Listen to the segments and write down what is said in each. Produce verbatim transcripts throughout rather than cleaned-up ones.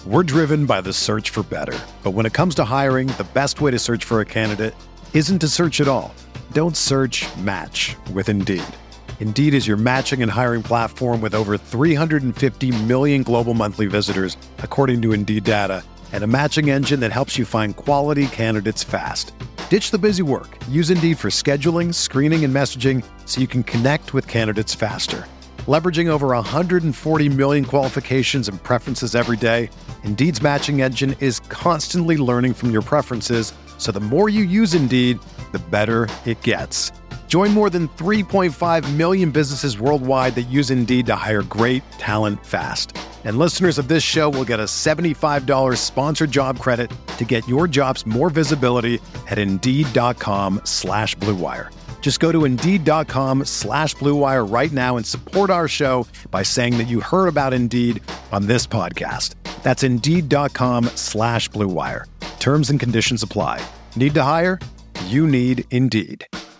We're driven by the search for better. But when it comes to hiring, the best way to search for a candidate isn't to search at all. Don't search, match with Indeed. Indeed is your matching and hiring platform with over three hundred fifty million global monthly visitors, according to Indeed data, and a matching engine that helps you find quality candidates fast. Ditch the busy work. Use Indeed for scheduling, screening, and messaging so you can connect with candidates faster. Leveraging over one hundred forty million qualifications and preferences every day, Indeed's matching engine is constantly learning from your preferences, so the more you use Indeed, the better it gets. Join more than three point five million businesses worldwide that use Indeed to hire great talent fast. And listeners of this show will get a seventy-five dollars sponsored job credit to get your jobs more visibility at Indeed.com slash Blue Wire. Just go to Indeed.com slash Blue Wire right now and support our show by saying that you heard about Indeed on this podcast. That's Indeed.com slash Blue Wire. Terms and conditions apply. Need to hire? You need Indeed.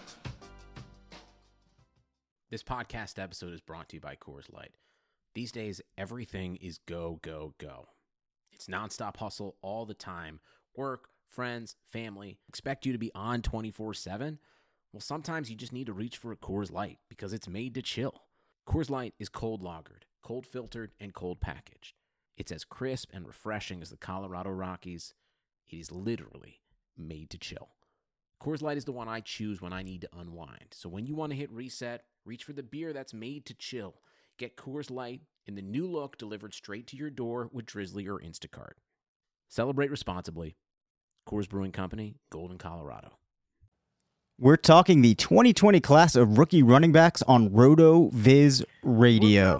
This podcast episode is brought to you by Coors Light. These days, everything is go, go, go. It's nonstop hustle all the time. Work, friends, family, expect you to be on twenty-four seven. Well, sometimes you just need to reach for a Coors Light because it's made to chill. Coors Light is cold lagered, cold filtered, and cold packaged. It's as crisp and refreshing as the Colorado Rockies. It is literally made to chill. Coors Light is the one I choose when I need to unwind. So when you want to hit reset, reach for the beer that's made to chill. Get Coors Light in the new look delivered straight to your door with Drizzly or Instacart. Celebrate responsibly. Coors Brewing Company, Golden, Colorado. We're talking the twenty twenty class of rookie running backs on RotoViz Radio.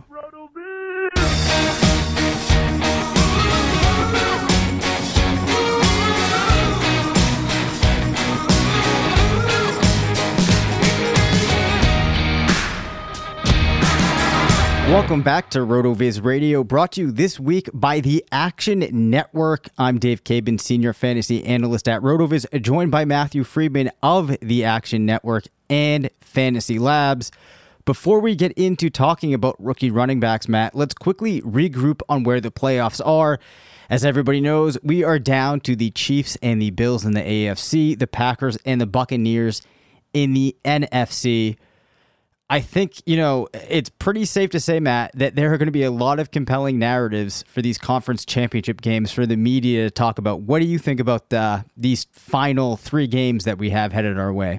Welcome back to RotoViz Radio, brought to you this week by the Action Network. I'm Dave Cabin, Senior Fantasy Analyst at RotoViz, joined by Matthew Friedman of the Action Network and Fantasy Labs. Before we get into talking about rookie running backs, Matt, let's quickly regroup on where the playoffs are. As everybody knows, we are down to the Chiefs and the Bills in the A F C, the Packers and the Buccaneers in the N F C. I think, you know, it's pretty safe to say, Matt, that there are going to be a lot of compelling narratives for these conference championship games for the media to talk about. What do you think about uh, these final three games that we have headed our way?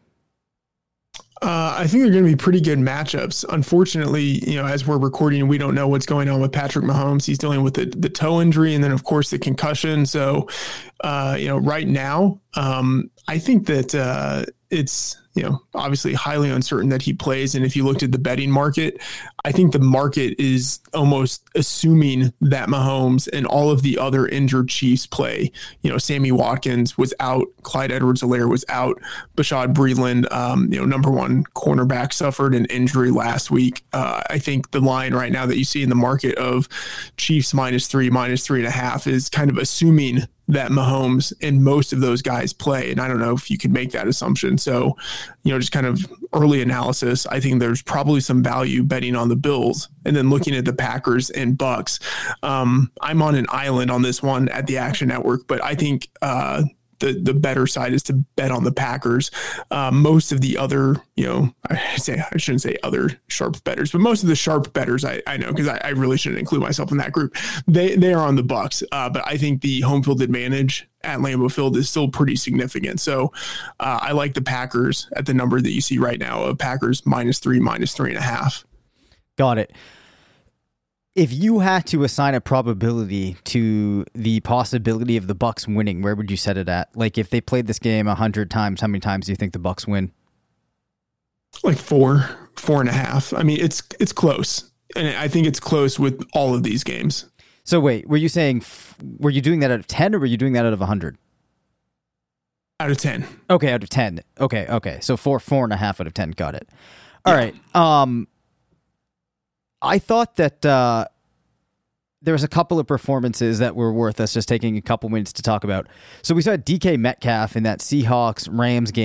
Uh, I think they're going to be pretty good matchups. Unfortunately, you know, as we're recording, we don't know what's going on with Patrick Mahomes. He's dealing with the, the toe injury and then, of course, the concussion. So, uh, you know, right now, um, I think that uh, it's, you know, obviously highly uncertain that he plays. And if you looked at the betting market, I think the market is almost assuming that Mahomes and all of the other injured Chiefs play. You know, Sammy Watkins was out, Clyde Edwards-Helaire was out, Bashaud Breeland, um, you know, number one cornerback, suffered an injury last week. Uh, I think the line right now that you see in the market of Chiefs minus three, minus three and a half is kind of assuming that Mahomes and most of those guys play. And I don't know if you can make that assumption. So, you know, just kind of early analysis, I think there's probably some value betting on the Bills and then looking at the Packers and Bucks. Um, I'm on an island on this one at the Action Network, but I think uh, the the better side is to bet on the Packers. Uh, most of the other, you know, I say I shouldn't say other sharp bettors, but most of the sharp bettors I, I know, because I, I really shouldn't include myself in that group. They they are on the Bucks, uh, but I think the home field advantage at Lambeau Field is still pretty significant. So uh, I like the Packers at the number that you see right now of Packers minus three, minus three and a half. Got it. If you had to assign a probability to the possibility of the Bucks winning, where would you set it at? Like if they played this game a hundred times, how many times do you think the Bucks win? Like four, four and a half. I mean, it's it's close, and I think it's close with all of these games. So wait, were you saying were you doing that out of ten, or were you doing that out of a hundred? Out of ten. Okay, out of ten. Okay, okay. So four, four and a half out of ten. Got it. All yeah. right. Um. I thought that uh, there was a couple of performances that were worth us just taking a couple minutes to talk about. So we saw D K Metcalf in that Seahawks-Rams game,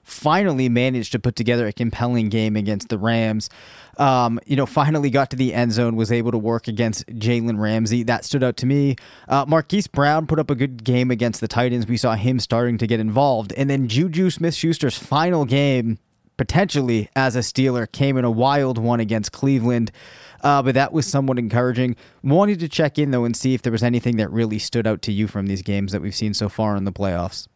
finally managed to put together a compelling game against the Rams. Um, you know, finally got to the end zone, was able to work against Jalen Ramsey. That stood out to me. Uh, Marquise Brown put up a good game against the Titans. We saw him starting to get involved. And then Juju Smith-Schuster's final game, potentially as a Steeler, came in a wild one against Cleveland. Uh, but that was somewhat encouraging. Wanted to check in, though, and see if there was anything that really stood out to you from these games that we've seen so far in the playoffs.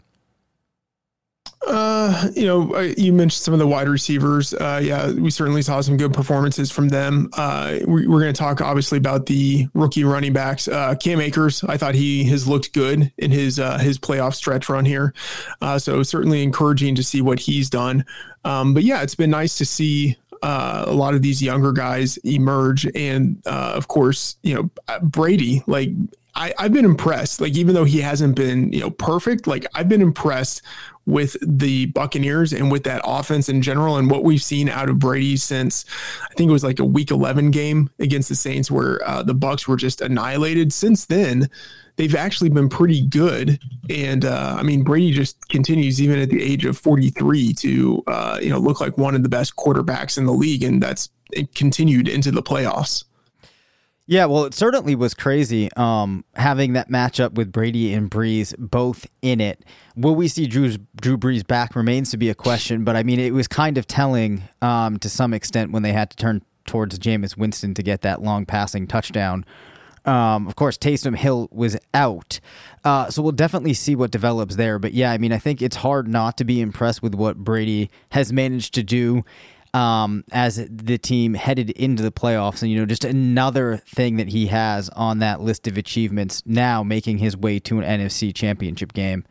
Uh, you know, you mentioned some of the wide receivers. Uh, yeah, we certainly saw some good performances from them. Uh, we, we're going to talk obviously about the rookie running backs. Uh, Cam Akers, I thought he has looked good in his uh, his playoff stretch run here. Uh, so certainly encouraging to see what he's done. Um, but yeah, it's been nice to see uh, a lot of these younger guys emerge, and uh, of course, you know, Brady, like. I, I've been impressed. Like, even though he hasn't been, you know, perfect, like I've been impressed with the Buccaneers and with that offense in general, and what we've seen out of Brady since I think it was like a week eleven game against the Saints where uh, the Bucs were just annihilated. Since then, they've actually been pretty good. And uh, I mean, Brady just continues even at the age of forty-three to, uh, you know, look like one of the best quarterbacks in the league. And that's it continued into the playoffs. Yeah, well, it certainly was crazy um, having that matchup with Brady and Breeze both in it. Will we see Drew, Drew Brees back remains to be a question, but I mean, it was kind of telling um, to some extent when they had to turn towards Jameis Winston to get that long passing touchdown. Um, of course, Taysom Hill was out, uh, so we'll definitely see what develops there. But yeah, I mean, I think it's hard not to be impressed with what Brady has managed to do Um, as the team headed into the playoffs. And, you know, just another thing that he has on that list of achievements now, making his way to an N F C championship game.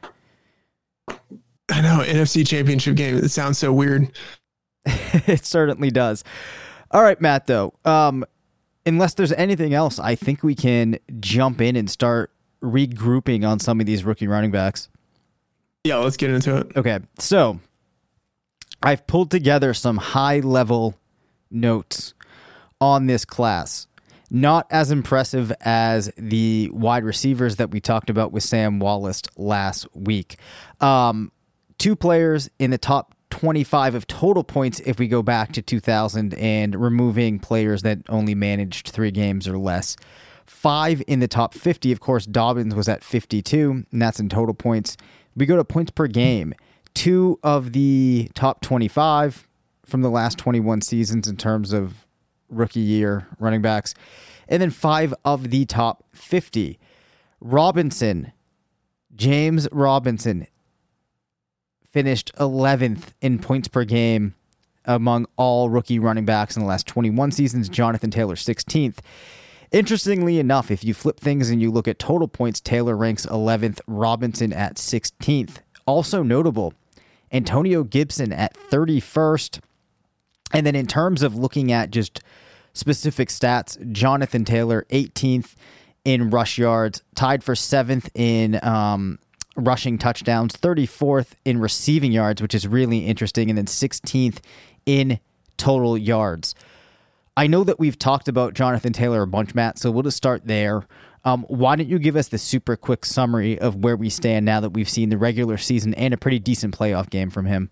I know, N F C championship game. It sounds so weird. It certainly does. All right, Matt, though, um, unless there's anything else, I think we can jump in and start regrouping on some of these rookie running backs. Yeah, let's get into it. Okay, so I've pulled together some high-level notes on this class. Not as impressive as the wide receivers that we talked about with Sam Wallace last week. Um, two players in the top twenty-five of total points if we go back to two thousand and removing players that only managed three games or less. Five in the top fifty. Of course, Dobbins was at fifty-two, and that's in total points. We go to points per game. Two of the top twenty-five from the last twenty-one seasons in terms of rookie year running backs, and then five of the top fifty. Robinson, James Robinson, finished eleventh in points per game among all rookie running backs in the last twenty-one seasons. Jonathan Taylor, sixteenth. Interestingly enough, if you flip things and you look at total points, Taylor ranks eleventh, Robinson at sixteenth. Also notable, Antonio Gibson at thirty-first. And then in terms of looking at just specific stats, Jonathan Taylor, eighteenth in rush yards, tied for seventh in um, rushing touchdowns, thirty-fourth in receiving yards, which is really interesting, and then sixteenth in total yards. I know that we've talked about Jonathan Taylor a bunch, Matt, so we'll just start there. Um, why don't you give us the super quick summary of where we stand now that we've seen the regular season and a pretty decent playoff game from him?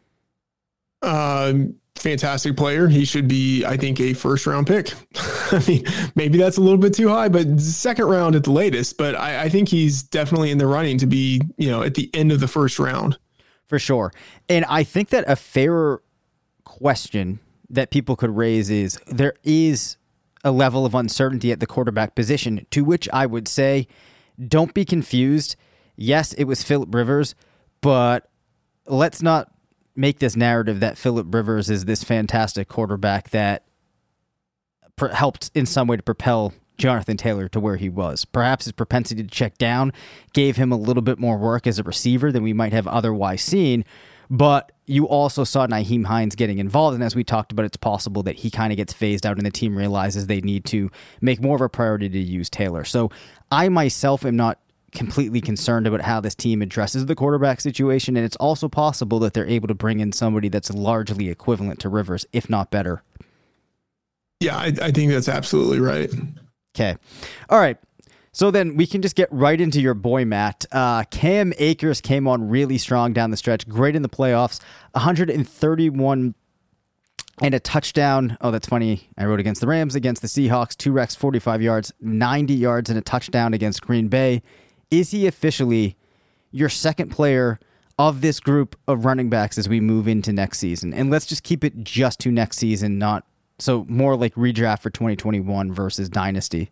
Um, fantastic player. He should be, I think, a first round pick. I mean, maybe that's a little bit too high, but second round at the latest. But I, I think he's definitely in the running to be, you know, at the end of the first round. For sure. And I think that a fair question that people could raise is there is a level of uncertainty at the quarterback position, to which I would say, don't be confused. Yes, it was Phillip Rivers, but let's not make this narrative that Phillip Rivers is this fantastic quarterback that per- helped in some way to propel Jonathan Taylor to where he was. Perhaps his propensity to check down gave him a little bit more work as a receiver than we might have otherwise seen. But you also saw Nyheim Hines getting involved, and as we talked about, it's possible that he kind of gets phased out and the team realizes they need to make more of a priority to use Taylor. So I myself am not completely concerned about how this team addresses the quarterback situation, and it's also possible that they're able to bring in somebody that's largely equivalent to Rivers, if not better. Yeah, I, I think that's absolutely right. Okay. All right. So then we can just get right into your boy, Matt. Uh, Cam Akers came on really strong down the stretch, great in the playoffs, one hundred thirty-one and a touchdown. Oh, that's funny. I wrote against the Rams, against the Seahawks, two recs, forty-five yards, ninety yards, and a touchdown against Green Bay. Is he officially your second player of this group of running backs as we move into next season? And let's just keep it just to next season, not so more like redraft for twenty twenty-one versus dynasty.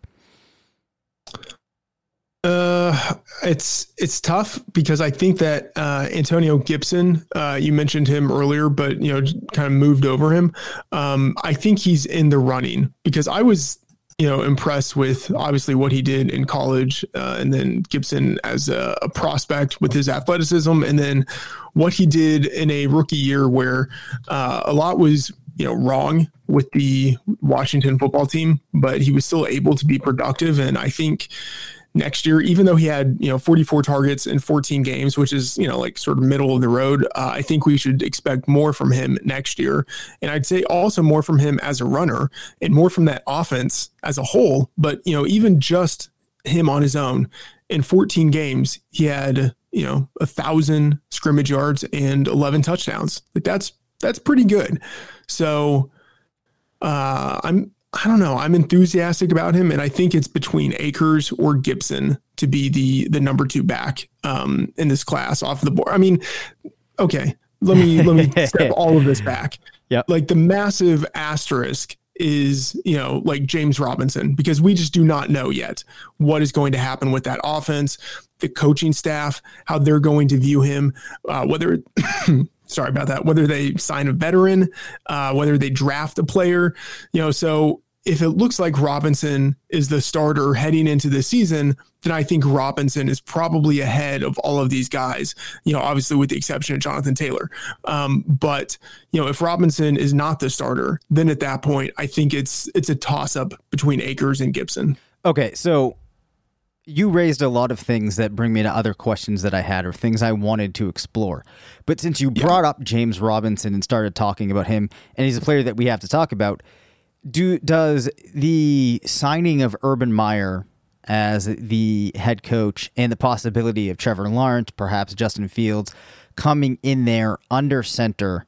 Uh, it's it's tough because I think that uh, Antonio Gibson, uh, you mentioned him earlier, but you know, kind of moved over him. Um, I think he's in the running because I was, you know, impressed with obviously what he did in college, uh, and then Gibson as a, a prospect with his athleticism, and then what he did in a rookie year where uh, a lot was, you know, wrong with the Washington football team, but he was still able to be productive. And I think next year, even though he had, you know, forty-four targets in fourteen games, which is, you know, like sort of middle of the road, uh, I think we should expect more from him next year. And I'd say also more from him as a runner and more from that offense as a whole. But, you know, even just him on his own in fourteen games, he had, you know, a thousand scrimmage yards and eleven touchdowns. Like that's, that's pretty good. So uh, I'm, I don't know. I'm enthusiastic about him, and I think it's between Akers or Gibson to be the the number two back um, in this class off the board. I mean, okay, let me let me step all of this back. Yeah, like the massive asterisk is, you know, like James Robinson, because we just do not know yet what is going to happen with that offense, the coaching staff, how they're going to view him, uh, whether. Sorry about that. Whether they sign a veteran, uh, whether they draft a player, you know, so if it looks like Robinson is the starter heading into the season, then I think Robinson is probably ahead of all of these guys, you know, obviously with the exception of Jonathan Taylor. Um, but, you know, if Robinson is not the starter, then at that point, I think it's, it's a toss up between Akers and Gibson. Okay. So you raised a lot of things that bring me to other questions that I had or things I wanted to explore. But since you yeah. brought up James Robinson and started talking about him, and he's a player that we have to talk about, do does the signing of Urban Meyer as the head coach and the possibility of Trevor Lawrence, perhaps Justin Fields, coming in there under center,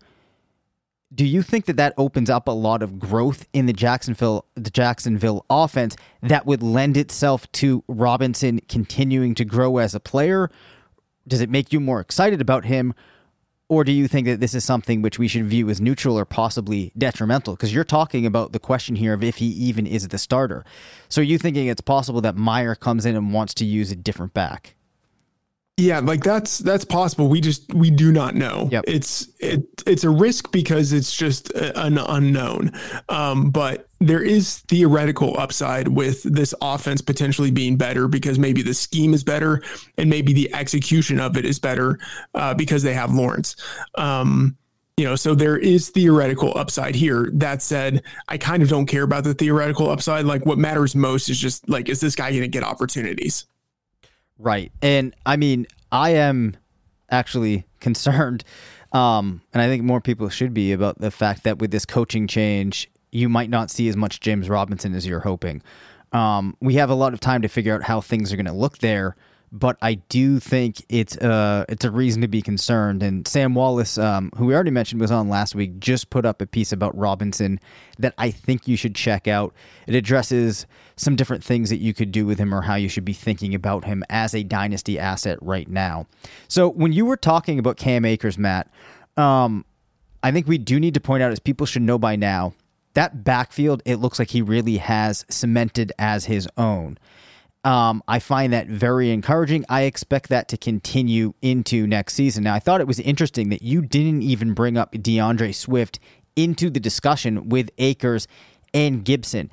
do you think that that opens up a lot of growth in the Jacksonville the Jacksonville offense that would lend itself to Robinson continuing to grow as a player? Does it make you more excited about him? Or do you think that this is something which we should view as neutral or possibly detrimental? Because you're talking about the question here of if he even is the starter. So are you thinking it's possible that Meyer comes in and wants to use a different back? Yeah, like that's that's possible. We just we do not know. Yep. It's it it's a risk because it's just an unknown. Um, but there is theoretical upside with this offense potentially being better because maybe the scheme is better and maybe the execution of it is better uh, because they have Lawrence. Um, you know, so there is theoretical upside here. That said, I kind of don't care about the theoretical upside. Like what matters most is just like, is this guy going to get opportunities? Right. And I mean, I am actually concerned, um, and I think more people should be, about the fact that with this coaching change, you might not see as much James Robinson as you're hoping. Um, we have a lot of time to figure out how things are going to look there, but I do think it's uh it's a reason to be concerned. And Sam Wallace, um, who we already mentioned was on last week, just put up a piece about Robinson that I think you should check out. It addresses some different things that you could do with him or how you should be thinking about him as a dynasty asset right now. So when you were talking about Cam Akers, Matt, um, I think we do need to point out, as people should know by now, that backfield, it looks like he really has cemented as his own. Um, I find that very encouraging. I expect that to continue into next season. Now, I thought it was interesting that you didn't even bring up DeAndre Swift into the discussion with Akers and Gibson.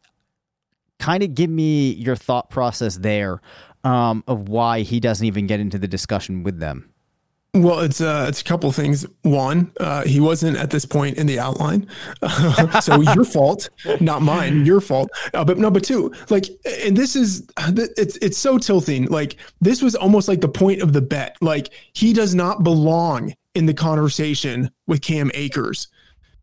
Kind of give me your thought process there um, of why he doesn't even get into the discussion with them. Well, it's uh, it's a couple of things. One, uh, he wasn't at this point in the outline, uh, so your fault, not mine. Your fault. Uh, but no, but two, like, and this is it's it's so tilting. Like, this was almost like the point of the bet. Like, he does not belong in the conversation with Cam Akers.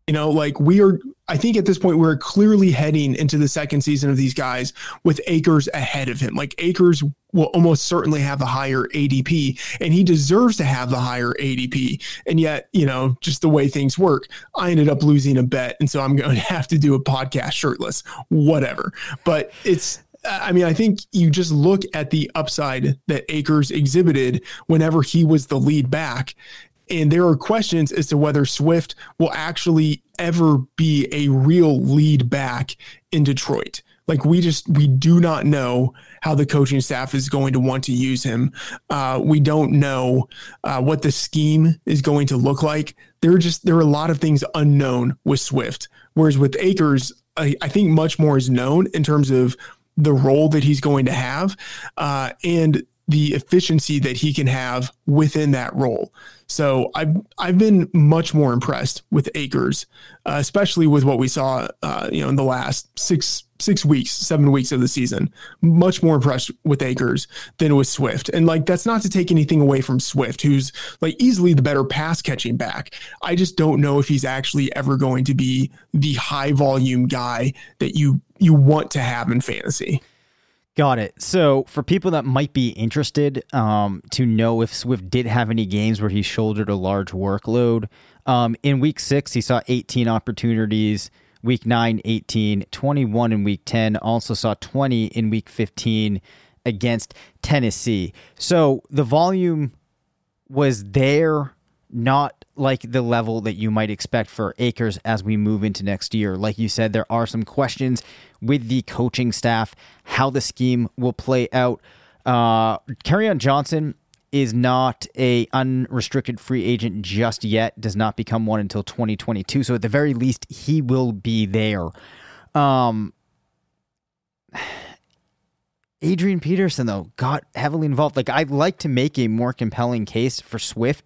You know, like we are, I think at this point, we're clearly heading into the second season of these guys with Akers ahead of him. Like Akers will almost certainly have the higher A D P, and he deserves to have the higher A D P. And yet, you know, just the way things work, I ended up losing a bet. And so I'm going to have to do a podcast shirtless, whatever. But it's, I mean, I think you just look at the upside that Akers exhibited whenever he was the lead back. And there are questions as to whether Swift will actually ever be a real lead back in Detroit. Like we just, we do not know how the coaching staff is going to want to use him. Uh, we don't know uh, what the scheme is going to look like. There are just, there are a lot of things unknown with Swift. Whereas with Akers, I, I think much more is known in terms of the role that he's going to have uh, and the efficiency that he can have within that role. So I've I've been much more impressed with Akers, uh, especially with what we saw, uh, you know, in the last six six weeks, seven weeks of the season. Much more impressed with Akers than with Swift, and like that's not to take anything away from Swift, who's like easily the better pass catching back. I just don't know if he's actually ever going to be the high volume guy that you you want to have in fantasy. Got it. So for people that might be interested um, to know if Swift did have any games where he shouldered a large workload, um, in week six, he saw eighteen opportunities, week nine, eighteen, twenty-one in week ten, also saw twenty in week fifteen against Tennessee. So the volume was there, not like the level that you might expect for Akers as we move into next year. Like you said, there are some questions with the coaching staff, how the scheme will play out. Uh, Kerryon Johnson is not a unrestricted free agent just yet, does not become one until twenty twenty-two. So at the very least, he will be there. Um, Adrian Peterson, though, got heavily involved. Like, I'd like to make a more compelling case for Swift,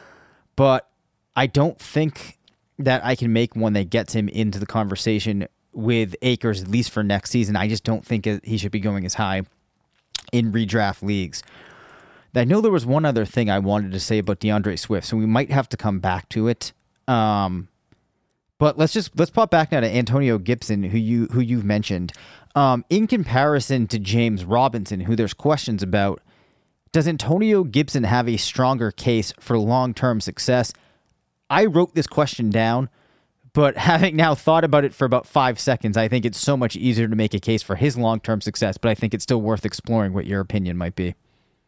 but I don't think that I can make one that gets him into the conversation with Akers, at least for next season. I just don't think he should be going as high in redraft leagues. I know there was one other thing I wanted to say about DeAndre Swift, so we might have to come back to it. Um, but let's just let's pop back now to Antonio Gibson, who you who you've mentioned. Um, in comparison to James Robinson, who there's questions about, does Antonio Gibson have a stronger case for long-term success? I wrote this question down, but having now thought about it for about five seconds, I think it's so much easier to make a case for his long-term success, but I think it's still worth exploring what your opinion might be.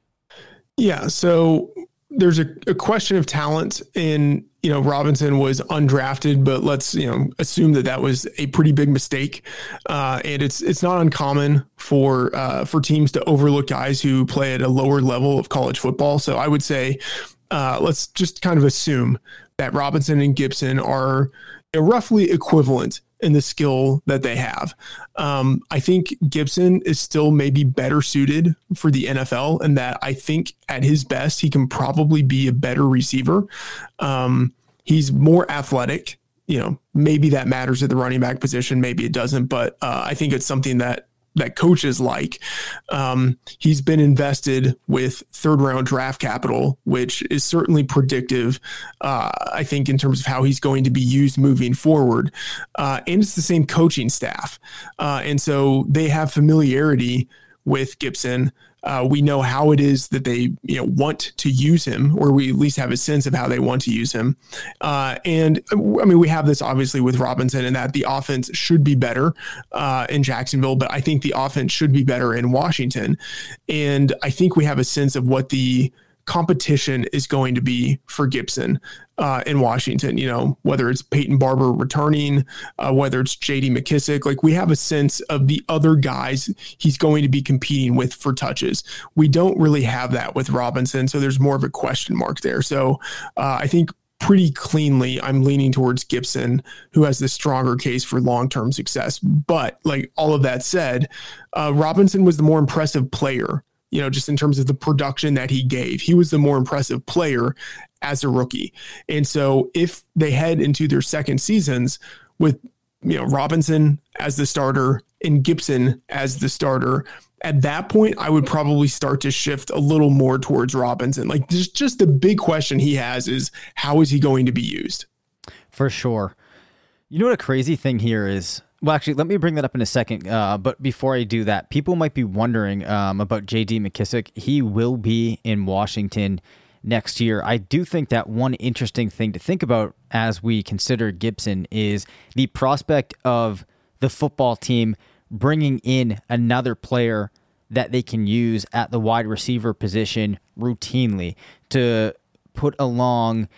Yeah, so there's a, a question of talent in, you know, Robinson was undrafted, but let's, you know, assume that that was a pretty big mistake. Uh, and it's it's not uncommon for uh, for teams to overlook guys who play at a lower level of college football. So I would say uh, let's just kind of assume that Robinson and Gibson are roughly equivalent in the skill that they have. Um, I think Gibson is still maybe better suited for the N F L, and that I think at his best, he can probably be a better receiver. Um, he's more athletic. You know, maybe that matters at the running back position. Maybe it doesn't, but uh, I think it's something that that coaches like. Um, he's been invested with third round draft capital, which is certainly predictive, uh, I think, in terms of how he's going to be used moving forward. Uh, and it's the same coaching staff. Uh, and so they have familiarity with Gibson. Uh, we know how it is that they, you know, want to use him, or we at least have a sense of how they want to use him. Uh, and I mean, we have this obviously with Robinson, and that the offense should be better uh, in Jacksonville, but I think the offense should be better in Washington. And I think we have a sense of what the competition is going to be for Gibson uh, in Washington, you know, whether it's Peyton Barber returning, uh, whether it's J D McKissick. Like, we have a sense of the other guys he's going to be competing with for touches. We don't really have that with Robinson, so there's more of a question mark there. So uh, I think pretty cleanly, I'm leaning towards Gibson, who has the stronger case for long-term success. But like all of that said, uh, Robinson was the more impressive player. You know, just in terms of the production that he gave, he was the more impressive player as a rookie. And so if they head into their second seasons with, you know, Robinson as the starter and Gibson as the starter, at that point, I would probably start to shift a little more towards Robinson. Like, just, just the big question he has is, how is he going to be used? For sure. You know what a crazy thing here is? Well, actually, let me bring that up in a second. Uh, but before I do that, people might be wondering um, about J D McKissic. He will be in Washington next year. I do think that one interesting thing to think about as we consider Gibson is the prospect of the football team bringing in another player that they can use at the wide receiver position routinely to put alongside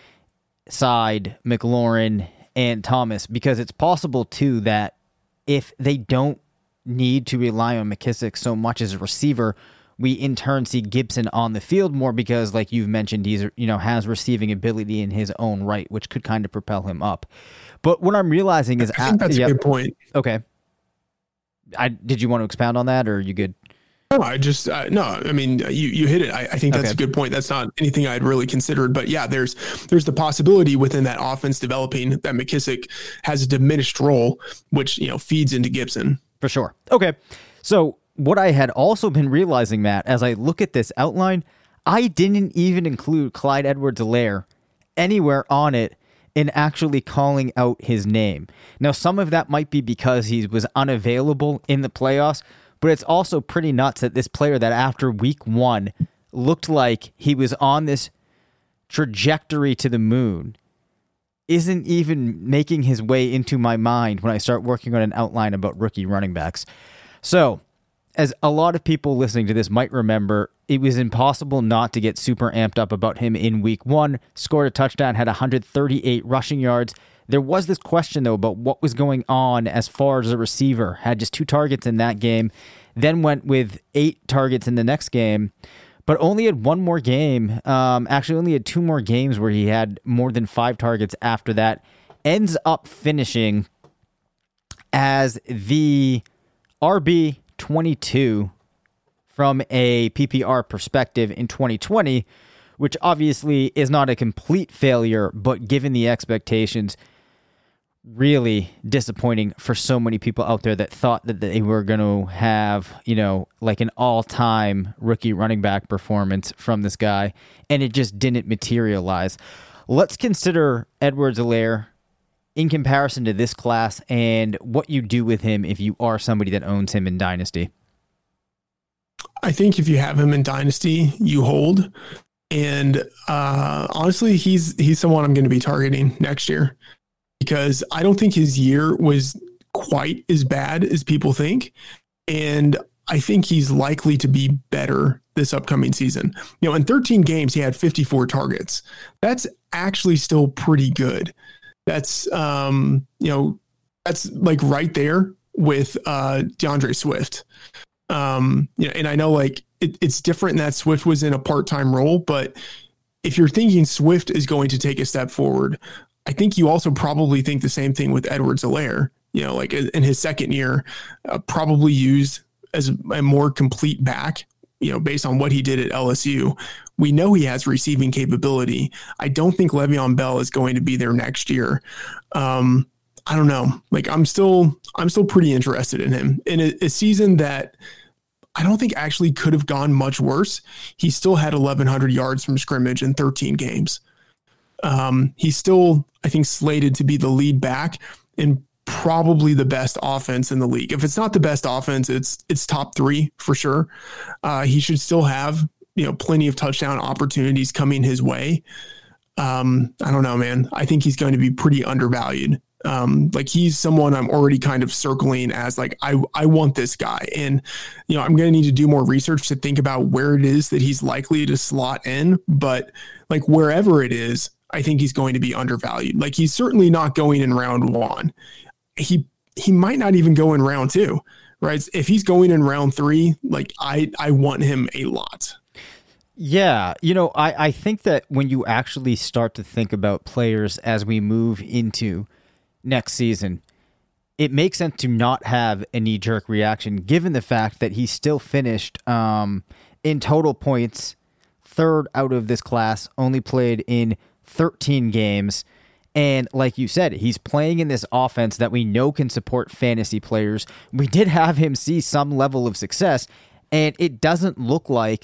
McLaurin and Thomas, because it's possible too that if they don't need to rely on McKissic so much as a receiver, we in turn see Gibson on the field more because, like you've mentioned, he's, you know, has receiving ability in his own right, which could kind of propel him up. But what I'm realizing is, I think that's yep. a good point. Okay. I did you want to expound on that, or are you good? No, I just uh, no. I mean, you you hit it. I, I think that's okay. A good point. That's not anything I'd really considered, but yeah, there's there's the possibility within that offense developing that McKissic has a diminished role, which you know feeds into Gibson for sure. Okay, so what I had also been realizing, Matt, as I look at this outline, I didn't even include Clyde Edwards-Helaire anywhere on it in actually calling out his name. Now, some of that might be because he was unavailable in the playoffs, but it's also pretty nuts that this player that after week one looked like he was on this trajectory to the moon isn't even making his way into my mind when I start working on an outline about rookie running backs. So, as a lot of people listening to this might remember, it was impossible not to get super amped up about him in week one. Scored a touchdown, had one hundred thirty-eight rushing yards. There was this question, though, about what was going on as far as a receiver. Had just two targets in that game, then went with eight targets in the next game, but only had one more game. Um, actually, only had two more games where he had more than five targets after that. Ends up finishing as the R B twenty-two from a P P R perspective in twenty twenty, which obviously is not a complete failure, but given the expectations, really disappointing for so many people out there that thought that they were going to have, you know, like an all-time rookie running back performance from this guy, and it just didn't materialize. Let's consider Edwards-Helaire in comparison to this class and what you do with him if you are somebody that owns him in Dynasty. I think if you have him in Dynasty, you hold. And uh, honestly, he's he's someone I'm going to be targeting next year because I don't think his year was quite as bad as people think. And I think he's likely to be better this upcoming season. You know, in thirteen games, he had fifty-four targets. That's actually still pretty good. That's, um, you know, that's like right there with uh, DeAndre Swift. Um, you know, and I know like it, it's different in that Swift was in a part-time role, but if you're thinking Swift is going to take a step forward, I think you also probably think the same thing with Edwards-Helaire, you know, like in his second year, uh, probably used as a more complete back, you know, based on what he did at L S U. We know he has receiving capability. I don't think Le'Veon Bell is going to be there next year. Um, I don't know. Like I'm still, I'm still pretty interested in him in a, a season that I don't think actually could have gone much worse. He still had eleven hundred yards from scrimmage in thirteen games. Um, he's still, I think, slated to be the lead back in probably the best offense in the league. If it's not the best offense, it's it's top three for sure. Uh, he should still have, you know, plenty of touchdown opportunities coming his way. Um, I don't know, man. I think he's going to be pretty undervalued. Um, like he's someone I'm already kind of circling as like, I, I want this guy. And, you know, I'm going to need to do more research to think about where it is that he's likely to slot in, but like wherever it is, I think he's going to be undervalued. Like he's certainly not going in round one. He, he might not even go in round two, right? If he's going in round three, like I, I want him a lot. Yeah. You know, I, I think that when you actually start to think about players as we move into next season, it makes sense to not have a knee-jerk reaction given the fact that he still finished um, in total points third out of this class, only played in thirteen games. And like you said, he's playing in this offense that we know can support fantasy players. We did have him see some level of success, and it doesn't look like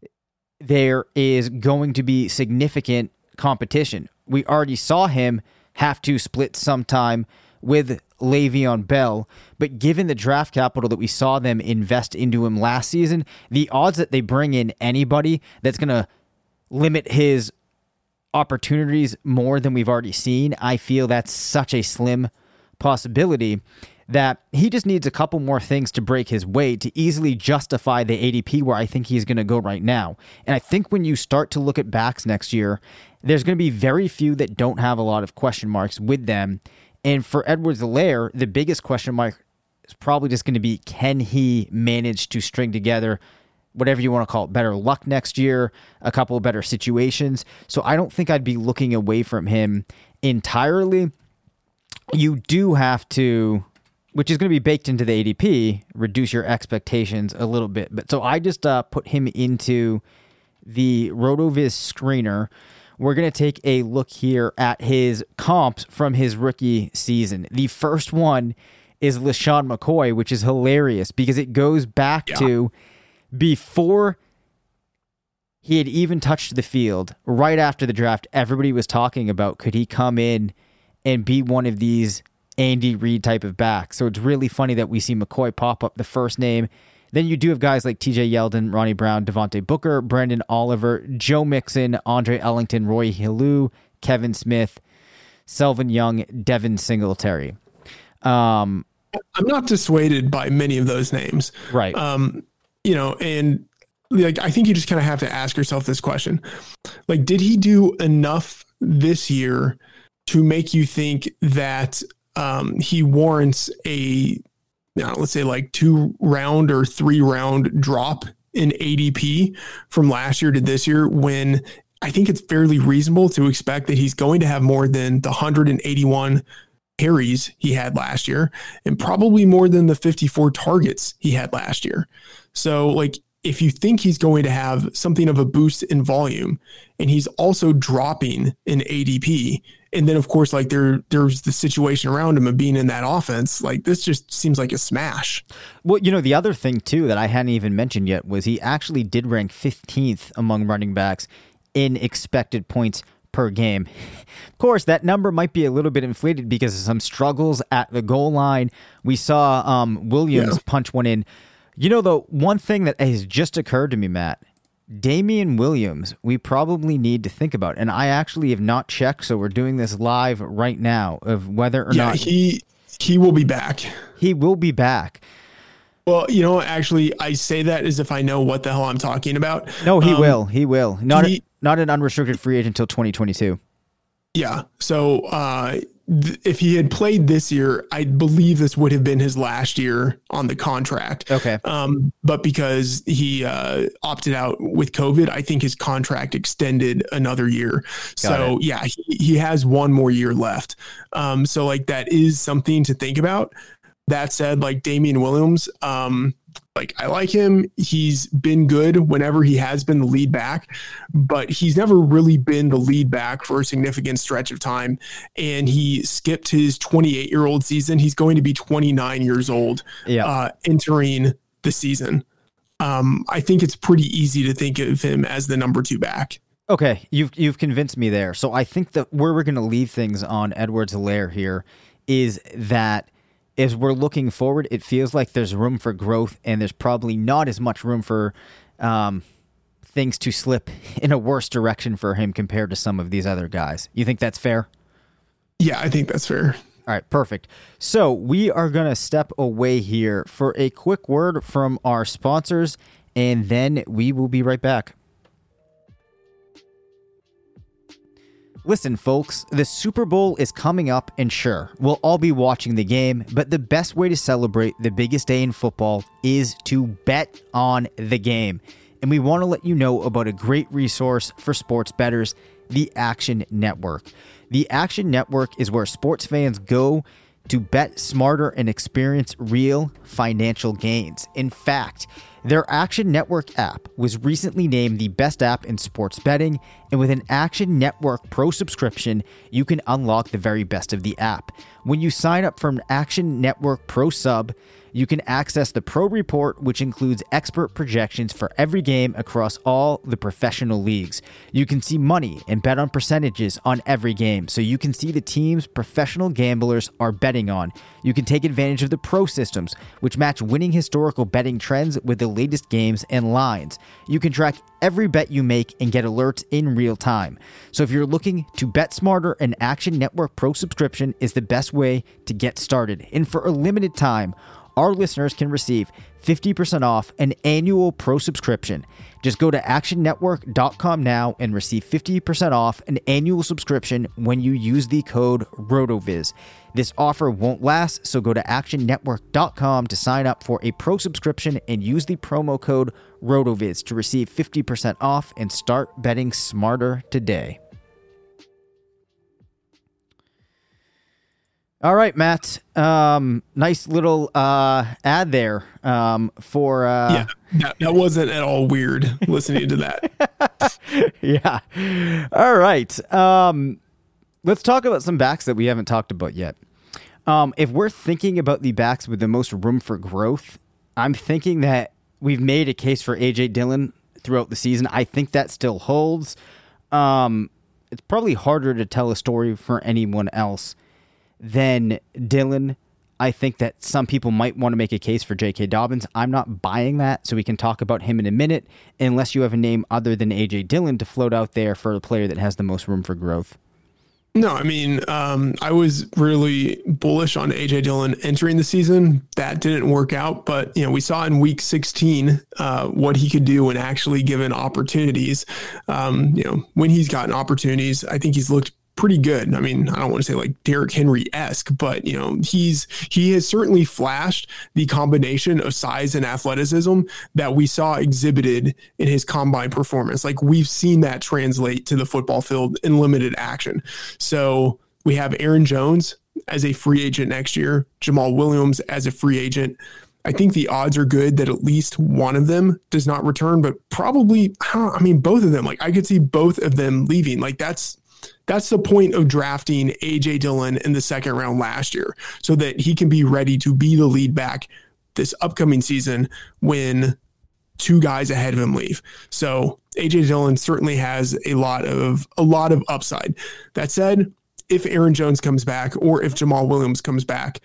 there is going to be significant competition. We already saw him have to split some time with Le'Veon Bell. But given the draft capital that we saw them invest into him last season, the odds that they bring in anybody that's going to limit his opportunities more than we've already seen, I feel that's such a slim possibility that he just needs a couple more things to break his way to easily justify the A D P where I think he's going to go right now. And I think when you start to look at backs next year, there's going to be very few that don't have a lot of question marks with them. And for Edwards-Helaire, the biggest question mark is probably just going to be, can he manage to string together whatever you want to call it, better luck next year, a couple of better situations. So I don't think I'd be looking away from him entirely. You do have to, which is going to be baked into the A D P, reduce your expectations a little bit. But so I just uh, put him into the RotoViz screener. We're going to take a look here at his comps from his rookie season. The first one is LeSean McCoy, which is hilarious because it goes back yeah. to before he had even touched the field. Right after the draft, everybody was talking about, could he come in and be one of these Andy Reid type of backs? So it's really funny that we see McCoy pop up the first name. Then you do have guys like T J Yeldon, Ronnie Brown, Devontae Booker, Brandon Oliver, Joe Mixon, Andre Ellington, Roy Helu, Kevin Smith, Selvin Young, Devin Singletary. Um, I'm not dissuaded by many of those names. Right. Um, you know, and like, I think you just kind of have to ask yourself this question. Like, did he do enough this year to make you think that um, he warrants a, Now, let's say like two round or three round drop in A D P from last year to this year, when I think it's fairly reasonable to expect that he's going to have more than the one hundred eighty-one carries he had last year and probably more than the fifty-four targets he had last year. So like, if you think he's going to have something of a boost in volume and he's also dropping in A D P, and then, of course, like there, there's the situation around him of being in that offense. Like, this just seems like a smash. Well, you know, the other thing, too, that I hadn't even mentioned yet was he actually did rank fifteenth among running backs in expected points per game. Of course, that number might be a little bit inflated because of some struggles at the goal line. We saw um, Williams yeah. punch one in. You know, the one thing that has just occurred to me, Matt, Damian Williams, we probably need to think about. And I actually have not checked, so we're doing this live right now of whether or yeah, not he he will be back. He will be back. Well, you know, actually, I say that as if I know what the hell I'm talking about. No, he um, will. He will. Not he, a, not an unrestricted free agent until twenty twenty-two. Yeah. So uh, th- if he had played this year, I believe this would have been his last year on the contract. Okay. Um, but because he uh, opted out with COVID, I think his contract extended another year. Got so it. yeah, he, he has one more year left. Um, so like that is something to think about. That said, like Damian Williams, um, like I like him. He's been good whenever he has been the lead back, but he's never really been the lead back for a significant stretch of time. And he skipped his twenty-eight year old season. He's going to be twenty-nine years old yeah. uh, entering the season. Um, I think it's pretty easy to think of him as the number two back. Okay, you've you've convinced me there. So I think that where we're going to leave things on Edwards-Helaire here is that as we're looking forward, it feels like there's room for growth, and there's probably not as much room for um, things to slip in a worse direction for him compared to some of these other guys. You think that's fair? Yeah, I think that's fair. All right, perfect. So we are going to step away here for a quick word from our sponsors, and then we will be right back. Listen, folks, the Super Bowl is coming up, and sure, we'll all be watching the game, but the best way to celebrate the biggest day in football is to bet on the game. And we want to let you know about a great resource for sports bettors, the Action Network. The Action Network is where sports fans go to bet smarter and experience real financial gains. In fact, Their Action Network app was recently named the best app in sports betting, and with an Action Network Pro subscription, you can unlock the very best of the app. When you sign up for an Action Network Pro sub, you can access the Pro Report, which includes expert projections for every game across all the professional leagues. You can see money and bet on percentages on every game, so you can see the teams professional gamblers are betting on. You can take advantage of the Pro systems, which match winning historical betting trends with the latest games and lines. You can track every bet you make and get alerts in real time. So if you're looking to bet smarter, an Action Network Pro subscription is the best way to get started. And for a limited time, our listeners can receive fifty percent off an annual Pro subscription. Just go to action network dot com now and receive fifty percent off an annual subscription when you use the code RotoViz. This offer won't last, so go to action network dot com to sign up for a Pro subscription and use the promo code RotoViz to receive fifty percent off and start betting smarter today. All right, Matt. Um, nice little uh, ad there um, for... Uh... Yeah, that, that wasn't at all weird listening to that. Yeah. All right. Um, let's talk about some backs that we haven't talked about yet. Um, if we're thinking about the backs with the most room for growth, I'm thinking that we've made a case for A J Dillon throughout the season. I think that still holds. Um, it's probably harder to tell a story for anyone else than Dillon. I think that some people might want to make a case for J K. Dobbins. I'm not buying that, so we can talk about him in a minute, unless you have a name other than A J Dillon to float out there for a player that has the most room for growth. No, I mean, um, I was really bullish on A J Dillon entering the season. That didn't work out, but you know, we saw in week sixteen uh, what he could do when actually given opportunities. Um, you know, when he's gotten opportunities, I think he's looked pretty good. I mean, I don't want to say like Derrick Henry-esque, but you know, he's he has certainly flashed the combination of size and athleticism that we saw exhibited in his combine performance. Like, we've seen that translate to the football field in limited action. So we have Aaron Jones as a free agent next year, Jamal Williams as a free agent. I think the odds are good that at least one of them does not return, but probably, I mean, both of them. Like, I could see both of them leaving. Like, that's That's the point of drafting A J Dillon in the second round last year, so that he can be ready to be the lead back this upcoming season when two guys ahead of him leave. So A J Dillon certainly has a lot of a lot of upside. That said, if Aaron Jones comes back or if Jamal Williams comes back,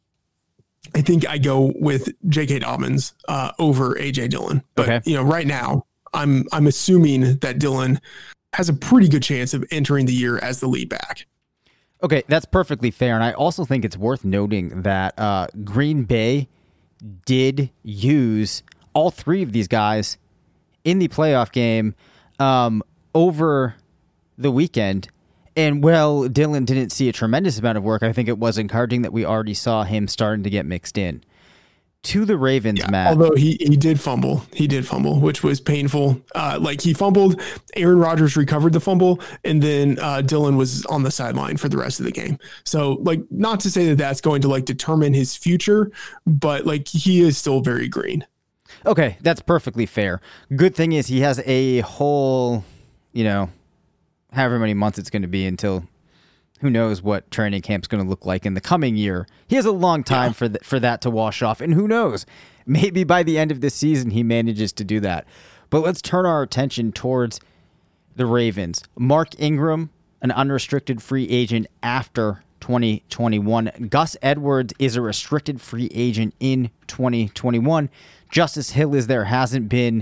I think I go with J K. Dobbins uh, over A J Dillon. But okay. you know, right now I'm I'm assuming that Dillon has a pretty good chance of entering the year as the lead back. Okay, that's perfectly fair. And I also think it's worth noting that uh, Green Bay did use all three of these guys in the playoff game um, over the weekend. And while Dillon didn't see a tremendous amount of work, I think it was encouraging that we already saw him starting to get mixed in. To the Ravens, yeah, Matt. Although he, he did fumble. He did fumble, which was painful. Uh, like, he fumbled, Aaron Rodgers recovered the fumble, and then uh, Dillon was on the sideline for the rest of the game. So, like, not to say that that's going to, like, determine his future, but, like, he is still very green. Okay, that's perfectly fair. Good thing is he has a whole, you know, however many months it's going to be until... Who knows what training camp's going to look like in the coming year. He has a long time yeah. for th- for that to wash off. And who knows, maybe by the end of this season, he manages to do that. But let's turn our attention towards the Ravens. Mark Ingram, an unrestricted free agent after twenty twenty-one. Gus Edwards is a restricted free agent in twenty twenty-one. Justice Hill is there. Hasn't been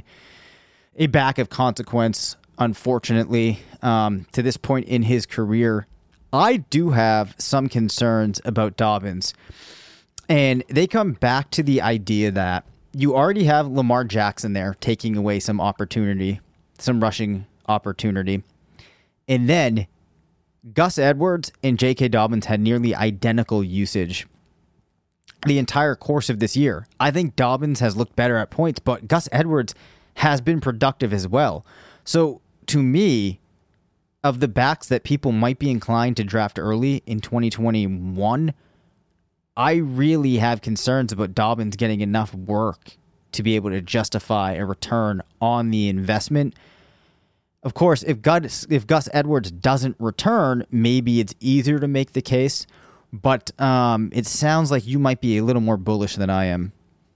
a back of consequence, unfortunately, um, to this point in his career. I do have some concerns about Dobbins, and they come back to the idea that you already have Lamar Jackson there taking away some opportunity, some rushing opportunity, and then Gus Edwards and J K. Dobbins had nearly identical usage the entire course of this year. I think Dobbins has looked better at points, but Gus Edwards has been productive as well. So to me, of the backs that people might be inclined to draft early in twenty twenty-one, I really have concerns about Dobbins getting enough work to be able to justify a return on the investment. Of course, if Gus, if Gus Edwards doesn't return, maybe it's easier to make the case, but um, it sounds like you might be a little more bullish than I am.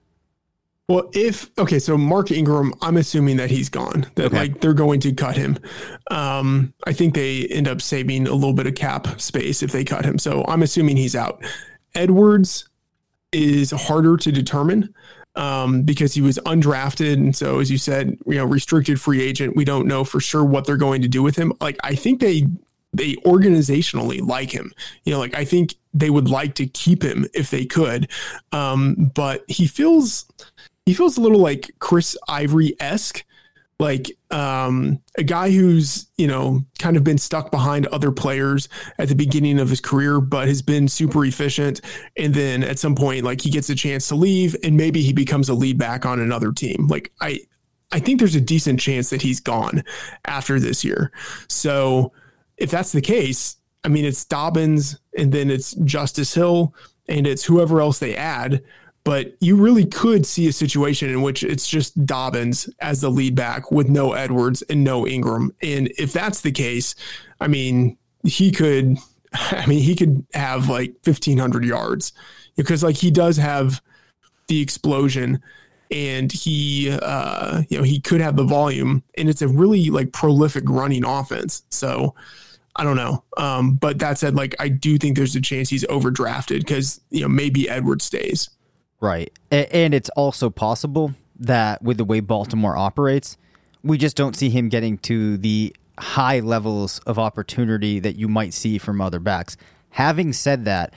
Well, if, okay, so Mark Ingram, I'm assuming that he's gone, that okay. like they're going to cut him. Um, I think they end up saving a little bit of cap space if they cut him. So I'm assuming he's out. Edwards is harder to determine um, because he was undrafted. And so, as you said, you know, restricted free agent, we don't know for sure what they're going to do with him. Like, I think they, they organizationally like him, you know, like I think they would like to keep him if they could. Um, but he feels, He feels a little like Chris Ivory-esque, like um, a guy who's, you know, kind of been stuck behind other players at the beginning of his career, but has been super efficient. And then at some point, like he gets a chance to leave and maybe he becomes a lead back on another team. Like I, I think there's a decent chance that he's gone after this year. So if that's the case, I mean, it's Dobbins and then it's Justice Hill and it's whoever else they add. But you really could see a situation in which it's just Dobbins as the lead back with no Edwards and no Ingram. And if that's the case, I mean, he could, I mean, he could have like fifteen hundred yards because like he does have the explosion and he, uh, you know, he could have the volume and it's a really like prolific running offense. So I don't know. Um, but that said, like, I do think there's a chance he's overdrafted because, you know, maybe Edwards stays. Right. And it's also possible that with the way Baltimore operates, we just don't see him getting to the high levels of opportunity that you might see from other backs. Having said that,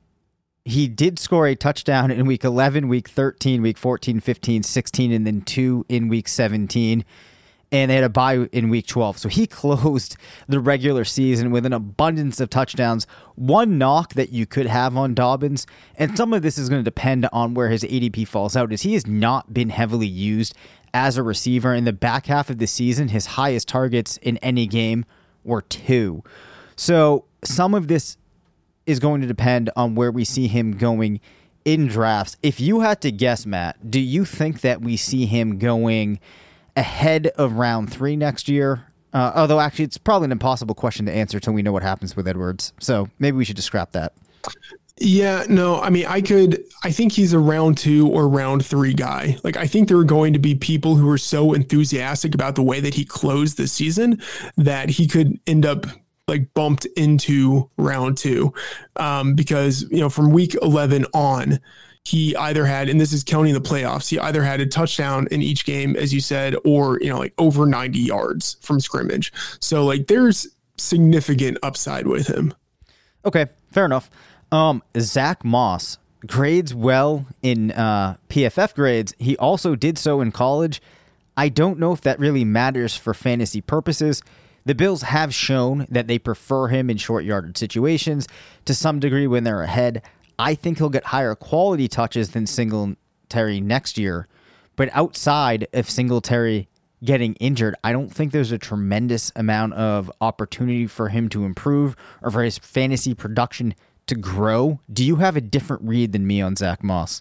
he did score a touchdown in week eleven, week thirteen, week fourteen, fifteen, sixteen, and then two in week seventeen. And they had a bye in week twelve. So he closed the regular season with an abundance of touchdowns. One knock that you could have on Dobbins, and some of this is going to depend on where his A D P falls out, is he has not been heavily used as a receiver. In the back half of the season, his highest targets in any game were two. So some of this is going to depend on where we see him going in drafts. If you had to guess, Matt, do you think that we see him going ahead of round three next year? Uh, although, actually, it's probably an impossible question to answer until we know what happens with Edwards. So maybe we should just scrap that. Yeah, no, I mean, I could, I think he's a round two or round three guy. Like, I think there are going to be people who are so enthusiastic about the way that he closed the season that he could end up like bumped into round two. Um, because, you know, from week eleven on, he either had, and this is counting the playoffs, he either had a touchdown in each game, as you said, or, you know, like over ninety yards from scrimmage. So like there's significant upside with him. Okay, fair enough. Um, Zach Moss grades well in uh, P F F grades. He also did so in college. I don't know if that really matters for fantasy purposes. The Bills have shown that they prefer him in short yardage situations to some degree when they're ahead. I think he'll get higher quality touches than Singletary next year. But outside of Singletary getting injured, I don't think there's a tremendous amount of opportunity for him to improve or for his fantasy production to grow. Do you have a different read than me on Zach Moss?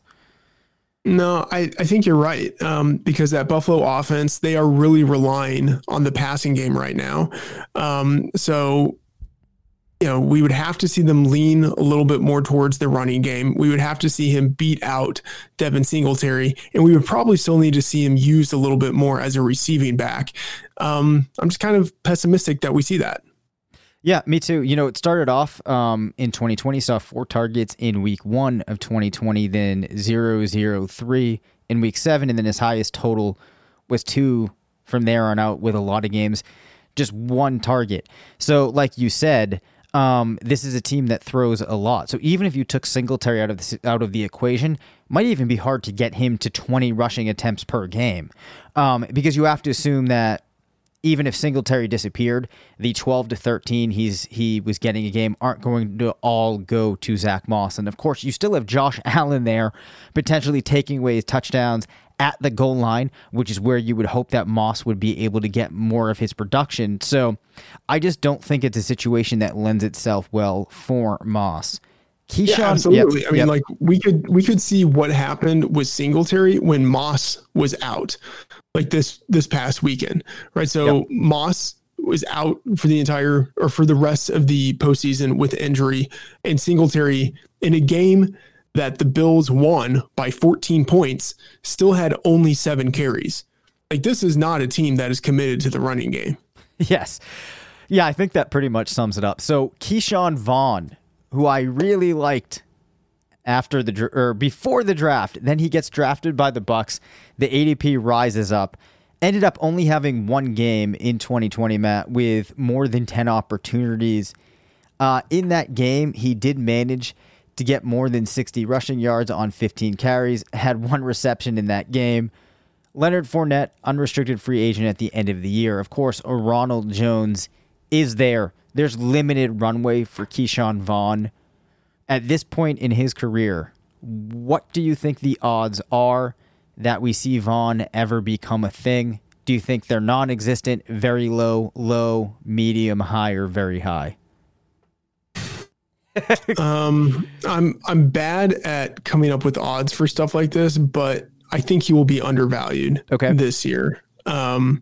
No, I, I think you're right. Um, because that Buffalo offense, they are really relying on the passing game right now. Um, so you know, we would have to see them lean a little bit more towards the running game. We would have to see him beat out Devin Singletary, and we would probably still need to see him used a little bit more as a receiving back. Um, I'm just kind of pessimistic that we see that. Yeah, me too. You know, it started off um, in twenty twenty, saw four targets in week one of twenty twenty, then zero, zero, three in week seven, and then his highest total was two from there on out with a lot of games, just one target. So like you said, Um, this is a team that throws a lot. So even if you took Singletary out of the, out of the equation, it might even be hard to get him to twenty rushing attempts per game. Um, because you have to assume that even if Singletary disappeared, the twelve to thirteen he's he was getting a game aren't going to all go to Zach Moss. And of course, you still have Josh Allen there, potentially taking away his touchdowns at the goal line, which is where you would hope that Moss would be able to get more of his production. So I just don't think it's a situation that lends itself well for Moss. Keyshawn, yeah, absolutely. Yep, I mean, yep. like we could we could see what happened with Singletary when Moss was out, like this this past weekend, right? So yep. Moss was out for the entire or for the rest of the postseason with injury, and Singletary in a game that the Bills won by fourteen points still had only seven carries. Like, this is not a team that is committed to the running game. Yes. Yeah, I think that pretty much sums it up. So Keyshawn Vaughn, who I really liked after the or before the draft, then he gets drafted by the Bucs. The A D P rises up. Ended up only having one game in twenty twenty, Matt, with more than ten opportunities. Uh, in that game, he did manage to get more than sixty rushing yards on fifteen carries, had one reception in that game. Leonard Fournette, unrestricted free agent at the end of the year. Of course, Ronald Jones is there. There's limited runway for Keyshawn Vaughn. At this point in his career, what do you think the odds are that we see Vaughn ever become a thing? Do you think they're non-existent, very low, low, medium, high, or very high? um, I'm I'm bad at coming up with odds for stuff like this, but I think he will be undervalued okay. this year. Um,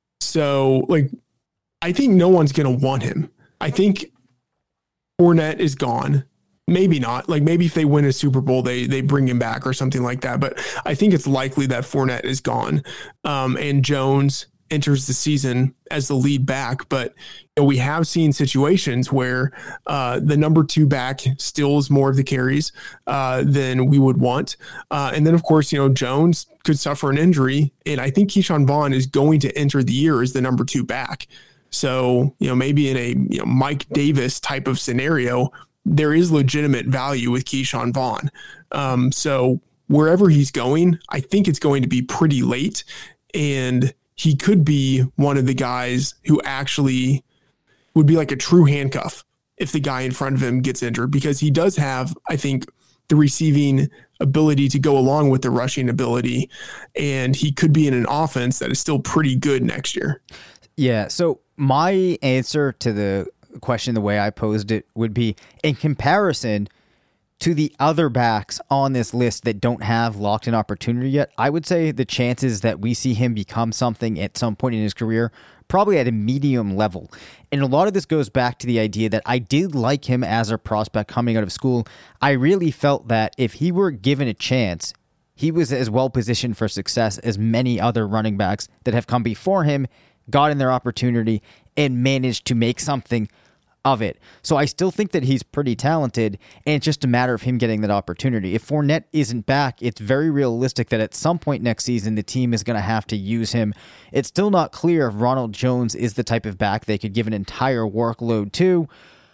so like, I think no one's going to want him. I think Fournette is gone. Maybe not. Like, maybe if they win a Super Bowl, they they bring him back or something like that. But I think it's likely that Fournette is gone. Um, and Jones enters the season as the lead back. But you know, we have seen situations where uh, the number two back steals more of the carries uh, than we would want. Uh, and then, of course, you know, Jones could suffer an injury. And I think Keyshawn Vaughn is going to enter the year as the number two back. So, you know, maybe in a you know, Mike Davis type of scenario, there is legitimate value with Keyshawn Vaughn. Um, so wherever he's going, I think it's going to be pretty late. And he could be one of the guys who actually would be like a true handcuff if the guy in front of him gets injured, because he does have, I think, the receiving ability to go along with the rushing ability. And he could be in an offense that is still pretty good next year. Yeah. So my answer to the question, the way I posed it, would be in comparison to the other backs on this list that don't have locked in opportunity yet, I would say the chances that we see him become something at some point in his career, probably at a medium level. And a lot of this goes back to the idea that I did like him as a prospect coming out of school. I really felt that if he were given a chance, he was as well positioned for success as many other running backs that have come before him, got in their opportunity, and managed to make something of it. So I still think that he's pretty talented, and it's just a matter of him getting that opportunity. If Fournette isn't back, it's very realistic that at some point next season, the team is going to have to use him. It's still not clear if Ronald Jones is the type of back they could give an entire workload to.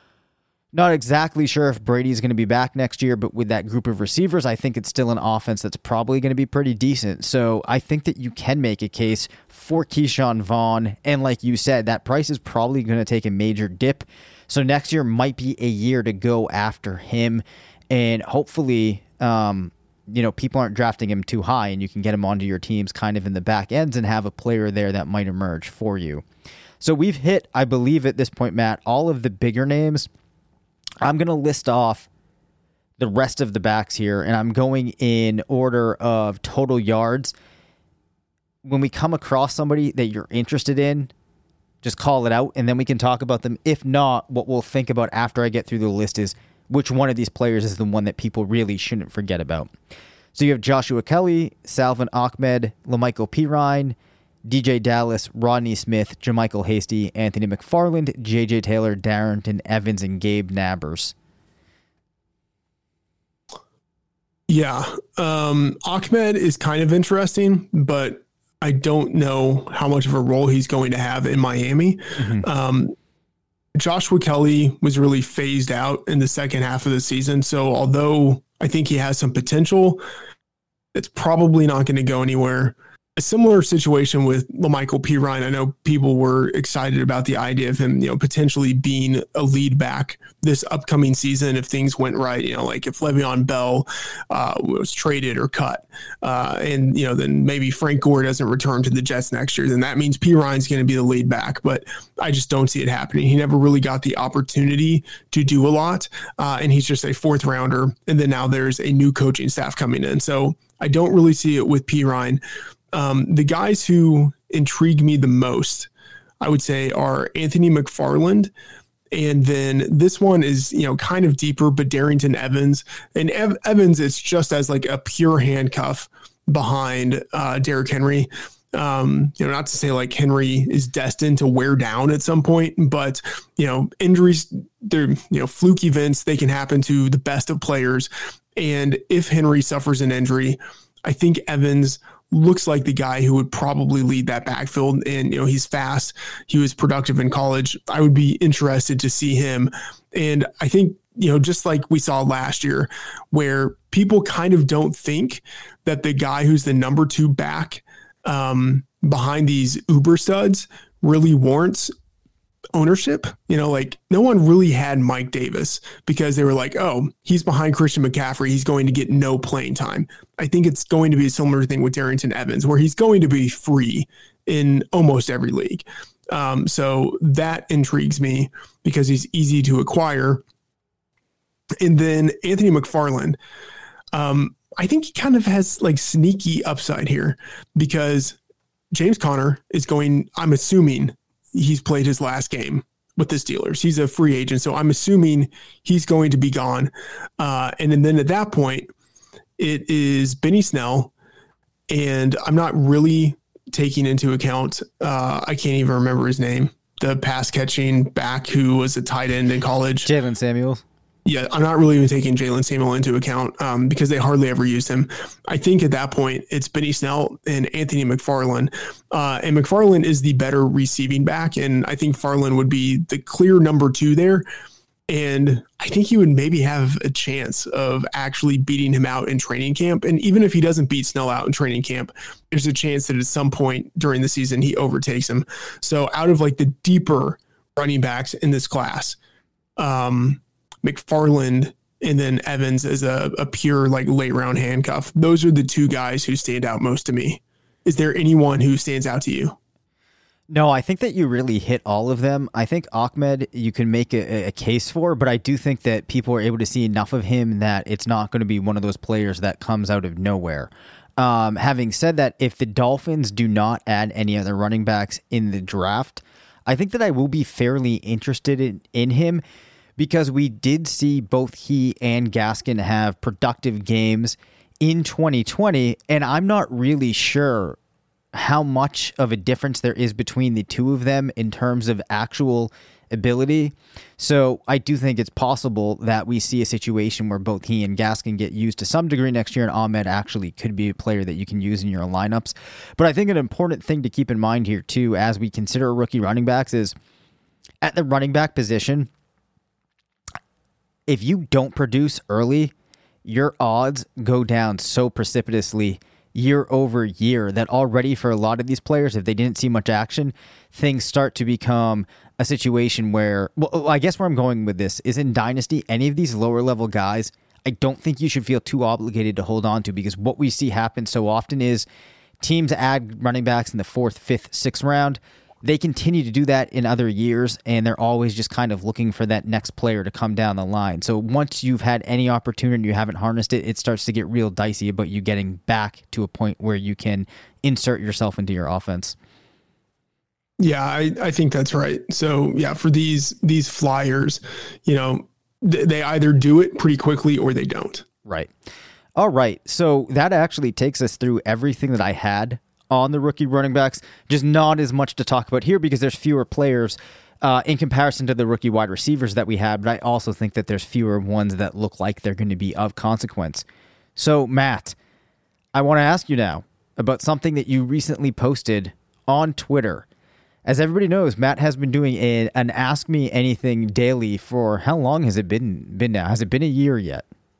Not exactly sure if Brady's going to be back next year, but with that group of receivers, I think it's still an offense that's probably going to be pretty decent. So I think that you can make a case for Keyshawn Vaughn. And like you said, that price is probably going to take a major dip. So next year might be a year to go after him. And hopefully, um, you know, people aren't drafting him too high and you can get him onto your teams kind of in the back ends and have a player there that might emerge for you. So we've hit, I believe at this point, Matt, all of the bigger names. I'm going to list off the rest of the backs here, and I'm going in order of total yards. When we come across somebody that you're interested in, just call it out, and then we can talk about them. If not, what we'll think about after I get through the list is which one of these players is the one that people really shouldn't forget about. So you have Joshua Kelly, Salvon Ahmed, La'Mical Pirine, D J Dallas, Rodney Smith, Jermichael Hasty, Anthony McFarland, J J Taylor, Darrington Evans, and Gabe Nabbers. Yeah. Um, Ahmed is kind of interesting, but I don't know how much of a role he's going to have in Miami. Mm-hmm. Um, Joshua Kelly was really phased out in the second half of the season. So although I think he has some potential, it's probably not going to go anywhere. a similar situation with LaMichael Pirine. I know people were excited about the idea of him, you know, potentially being a lead back this upcoming season if things went right. You know, like if Le'Veon Bell uh, was traded or cut, uh, and you know, then maybe Frank Gore doesn't return to the Jets next year, then that means Pirine's going to be the lead back. But I just don't see it happening. He never really got the opportunity to do a lot, uh, and he's just a fourth rounder. And then now there's a new coaching staff coming in, so I don't really see it with Pirine. Um, the guys who intrigue me the most, I would say, are Anthony McFarland. And then this one is, you know, kind of deeper, but Darrynton Evans. And Ev- Evans, it's just as like a pure handcuff behind uh, Derrick Henry. Um, you know, not to say like Henry is destined to wear down at some point, but, you know, injuries, they're, you know, fluke events, they can happen to the best of players. And if Henry suffers an injury, I think Evans looks like the guy who would probably lead that backfield. And, you know, he's fast. He was productive in college. I would be interested to see him. And I think, you know, just like we saw last year, where people kind of don't think that the guy who's the number two back um, behind these uber studs really warrants ownership. You know, like no one really had Mike Davis because they were like, oh, he's behind Christian McCaffrey, he's going to get no playing time. I think it's going to be a similar thing with Darrynton Evans, where he's going to be free in almost every league. Um, so that intrigues me because he's easy to acquire. And then Anthony McFarland, um, I think he kind of has like sneaky upside here because James Conner is going, I'm assuming, he's played his last game with the Steelers. He's a free agent, so I'm assuming he's going to be gone. Uh, and, and then at that point, it is Benny Snell, and I'm not really taking into account, uh, I can't even remember his name, the pass-catching back who was a tight end in college. Jalen Samuels. Yeah, I'm not really even taking Jalen Samuel into account um, because they hardly ever used him. I think at that point, it's Benny Snell and Anthony McFarland. Uh, and McFarland is the better receiving back, and I think Farland would be the clear number two there. And I think he would maybe have a chance of actually beating him out in training camp. And even if he doesn't beat Snell out in training camp, there's a chance that at some point during the season, he overtakes him. So out of like the deeper running backs in this class, um, McFarland and then Evans as a, a pure like late round handcuff. Those are the two guys who stand out most to me. Is there anyone who stands out to you? No, I think that you really hit all of them. I think Ahmed, you can make a, a case for, but I do think that people are able to see enough of him that it's not going to be one of those players that comes out of nowhere. Um, having said that, if the Dolphins do not add any other running backs in the draft, I think that I will be fairly interested in, in him because we did see both he and Gaskin have productive games in twenty twenty, and I'm not really sure how much of a difference there is between the two of them in terms of actual ability. So I do think it's possible that we see a situation where both he and Gaskin get used to some degree next year, and Ahmed actually could be a player that you can use in your lineups. But I think an important thing to keep in mind here too, as we consider rookie running backs, is at the running back position, if you don't produce early, your odds go down so precipitously year over year that already for a lot of these players, if they didn't see much action, things start to become a situation where, well, I guess where I'm going with this is in Dynasty, any of these lower level guys, I don't think you should feel too obligated to hold on to, because what we see happen so often is teams add running backs in the fourth, fifth, sixth round. They continue to do that in other years, and they're always just kind of looking for that next player to come down the line. So once you've had any opportunity and you haven't harnessed it, it starts to get real dicey about you getting back to a point where you can insert yourself into your offense. Yeah, I, I think that's right. So yeah, for these these flyers, you know, th- they either do it pretty quickly or they don't. Right. All right. So that actually takes us through everything that I had on the rookie running backs. Just not as much to talk about here because there's fewer players uh, in comparison to the rookie wide receivers that we have, but I also think that there's fewer ones that look like they're going to be of consequence. So, Matt, I want to ask you now about something that you recently posted on Twitter. As everybody knows, Matt has been doing a, an Ask Me Anything daily for how long has it been, been now? Has it been a year yet?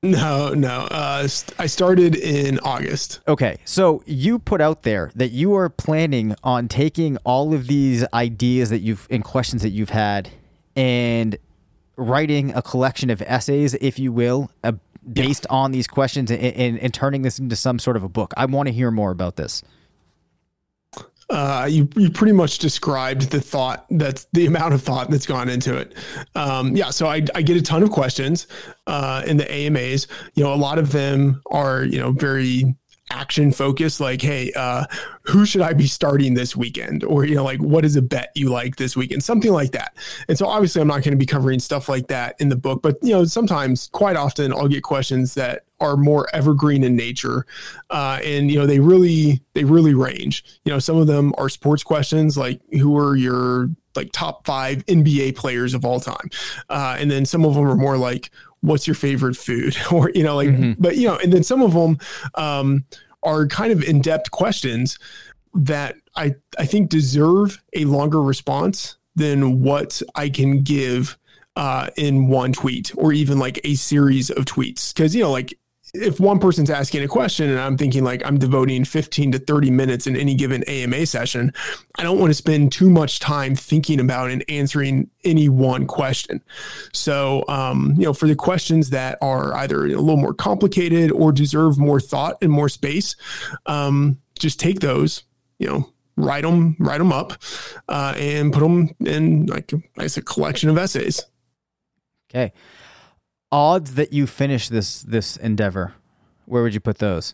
No, no. Uh, I started in August. Okay, so you put out there that you are planning on taking all of these ideas that you've and questions that you've had and writing a collection of essays, if you will, uh, based yeah. on these questions and, and, and turning this into some sort of a book. I want to hear more about this. Uh, you you pretty much described the thought that's the amount of thought that's gone into it. Um, yeah, so I, I get a ton of questions uh, in the A M As. You know, a lot of them are you know very action focused, like, hey, uh, who should I be starting this weekend? Or, you know, like, what is a bet you like this weekend? Something like that. And so obviously I'm not going to be covering stuff like that in the book, but, you know, sometimes quite often I'll get questions that are more evergreen in nature. Uh, and, you know, they really, they really range. You know, some of them are sports questions, like who are your like top five N B A players of all time? Uh, and then some of them are more like, what's your favorite food? Or, you know, like, mm-hmm. but, you know, and then some of them um, are kind of in-depth questions that I, I think deserve a longer response than what I can give uh, in one tweet or even like a series of tweets. Cause, you know, like, if one person's asking a question and I'm thinking like I'm devoting fifteen to thirty minutes in any given A M A session, I don't want to spend too much time thinking about and answering any one question. So, um, you know, for the questions that are either a little more complicated or deserve more thought and more space, um, just take those, you know, write them, write them up uh, and put them in like, I guess, a collection of essays. Okay. Odds that you finish this this endeavor, where would you put those?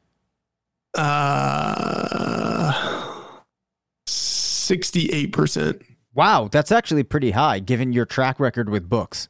Uh, sixty-eight percent. Wow, that's actually pretty high given your track record with books.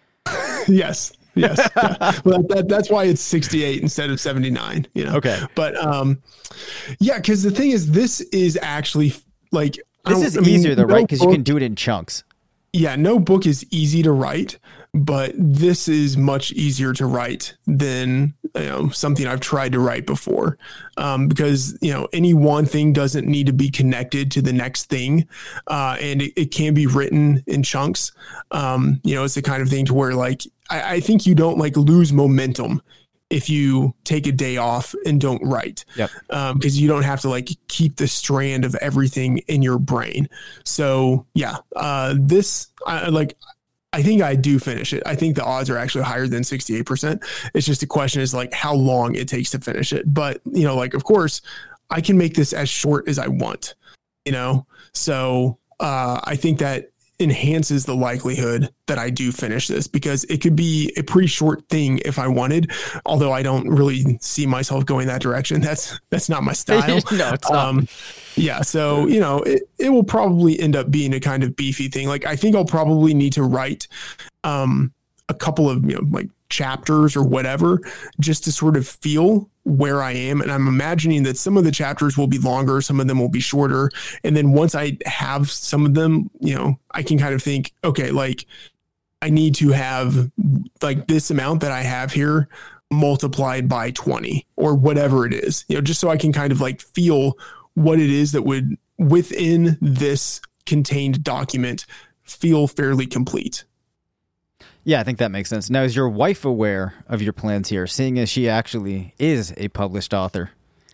Yes. Yes. Yeah. Well, that, that's why it's sixty-eight instead of seventy-nine, you know? Okay. But um, yeah, because the thing is, this is actually like... This is I mean, easier though, no right? Because you can do it in chunks. Yeah, no book is easy to write, but this is much easier to write than you know something I've tried to write before, um, because you know any one thing doesn't need to be connected to the next thing, uh, and it, it can be written in chunks. Um, you know, it's the kind of thing to where like I, I think you don't like lose momentum if you take a day off and don't write. Yep. Um, because you don't have to like keep the strand of everything in your brain. So yeah, uh, this, I like, I think I do finish it. I think the odds are actually higher than sixty-eight percent. It's just the question is like how long it takes to finish it. But you know, like, of course I can make this as short as I want, you know? So, uh, I think that enhances the likelihood that I do finish this, because it could be a pretty short thing if I wanted, although I don't really see myself going that direction. That's, that's not my style. No, it's um, not. Yeah. So, you know, it, it will probably end up being a kind of beefy thing. Like, I think I'll probably need to write um, a couple of, you know, like chapters or whatever, just to sort of feel where I am. And I'm imagining that some of the chapters will be longer, some of them will be shorter. And then once I have some of them, you know, I can kind of think, okay, like I need to have like this amount that I have here multiplied by twenty or whatever it is, you know, just so I can kind of like feel what it is that would within this contained document feel fairly complete. Yeah, I think that makes sense. Now, is your wife aware of your plans here, seeing as she actually is a published author?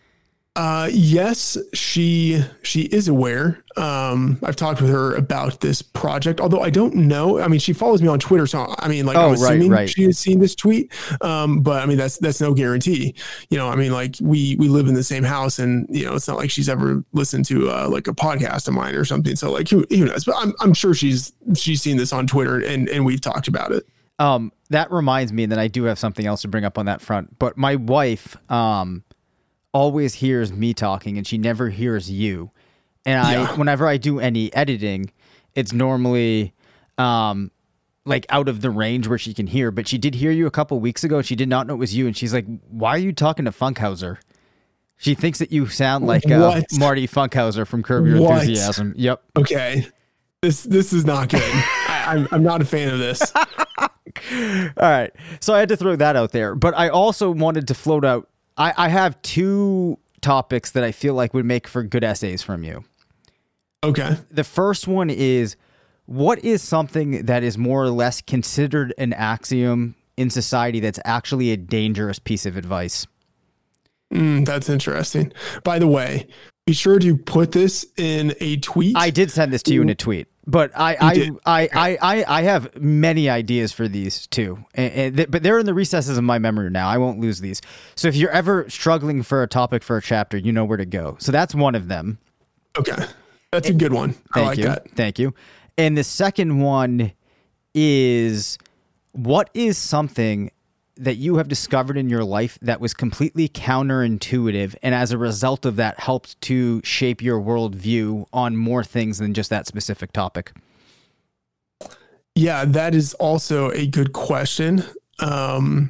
Uh, yes, she she is aware. Um, I've talked with her about this project, although I don't know. I mean, she follows me on Twitter, so I mean, like, oh, I'm assuming right, right. she has seen this tweet. Um, but I mean, that's that's no guarantee. You know, I mean, like we we live in the same house, and you know, it's not like she's ever listened to uh, like a podcast of mine or something. So like, who who knows? But I'm I'm sure she's she's seen this on Twitter, and and we've talked about it. Um, that reminds me that I do have something else to bring up on that front. But my wife, um. always hears me talking and she never hears you. And I, yeah. whenever I do any editing, it's normally um, like out of the range where she can hear, but she did hear you a couple weeks ago. She did not know it was you. And she's like, why are you talking to Funkhauser? She thinks that you sound like uh, Marty Funkhauser from Curb Your what? Enthusiasm. Yep. Okay. This, this is not good. I, I'm, I'm not a fan of this. All right. So I had to throw that out there, but I also wanted to float out I, I have two topics that I feel like would make for good essays from you. Okay. The first one is, what is something that is more or less considered an axiom in society that's actually a dangerous piece of advice? Mm, that's interesting. By the way, be sure to put this in a tweet. I did send this to you in a tweet, but I I, I, I, I, I have many ideas for these too, and, and th- but they're in the recesses of my memory now. I won't lose these. So if you're ever struggling for a topic for a chapter, you know where to go. So that's one of them. Okay, that's a good one. I Thank like you. that. Thank you. And the second one is, what is something that you have discovered in your life that was completely counterintuitive, and as a result of that helped to shape your worldview on more things than just that specific topic? Yeah, that is also a good question. Um,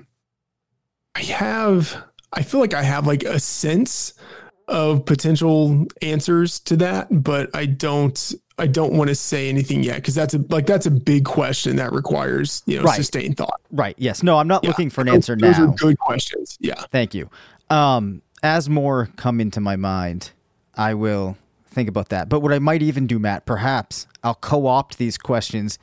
I have, I feel like I have like a sense of potential answers to that, but I don't, I don't want to say anything yet, because that's a like that's a big question that requires, you know, Right. sustained thought. Right. Yes. No, I'm not Yeah. looking for an Those- answer those now. are good questions. Yeah. Thank you. Um, as more come into my mind, I will think about that. But what I might even do, Matt, perhaps I'll co-opt these questions,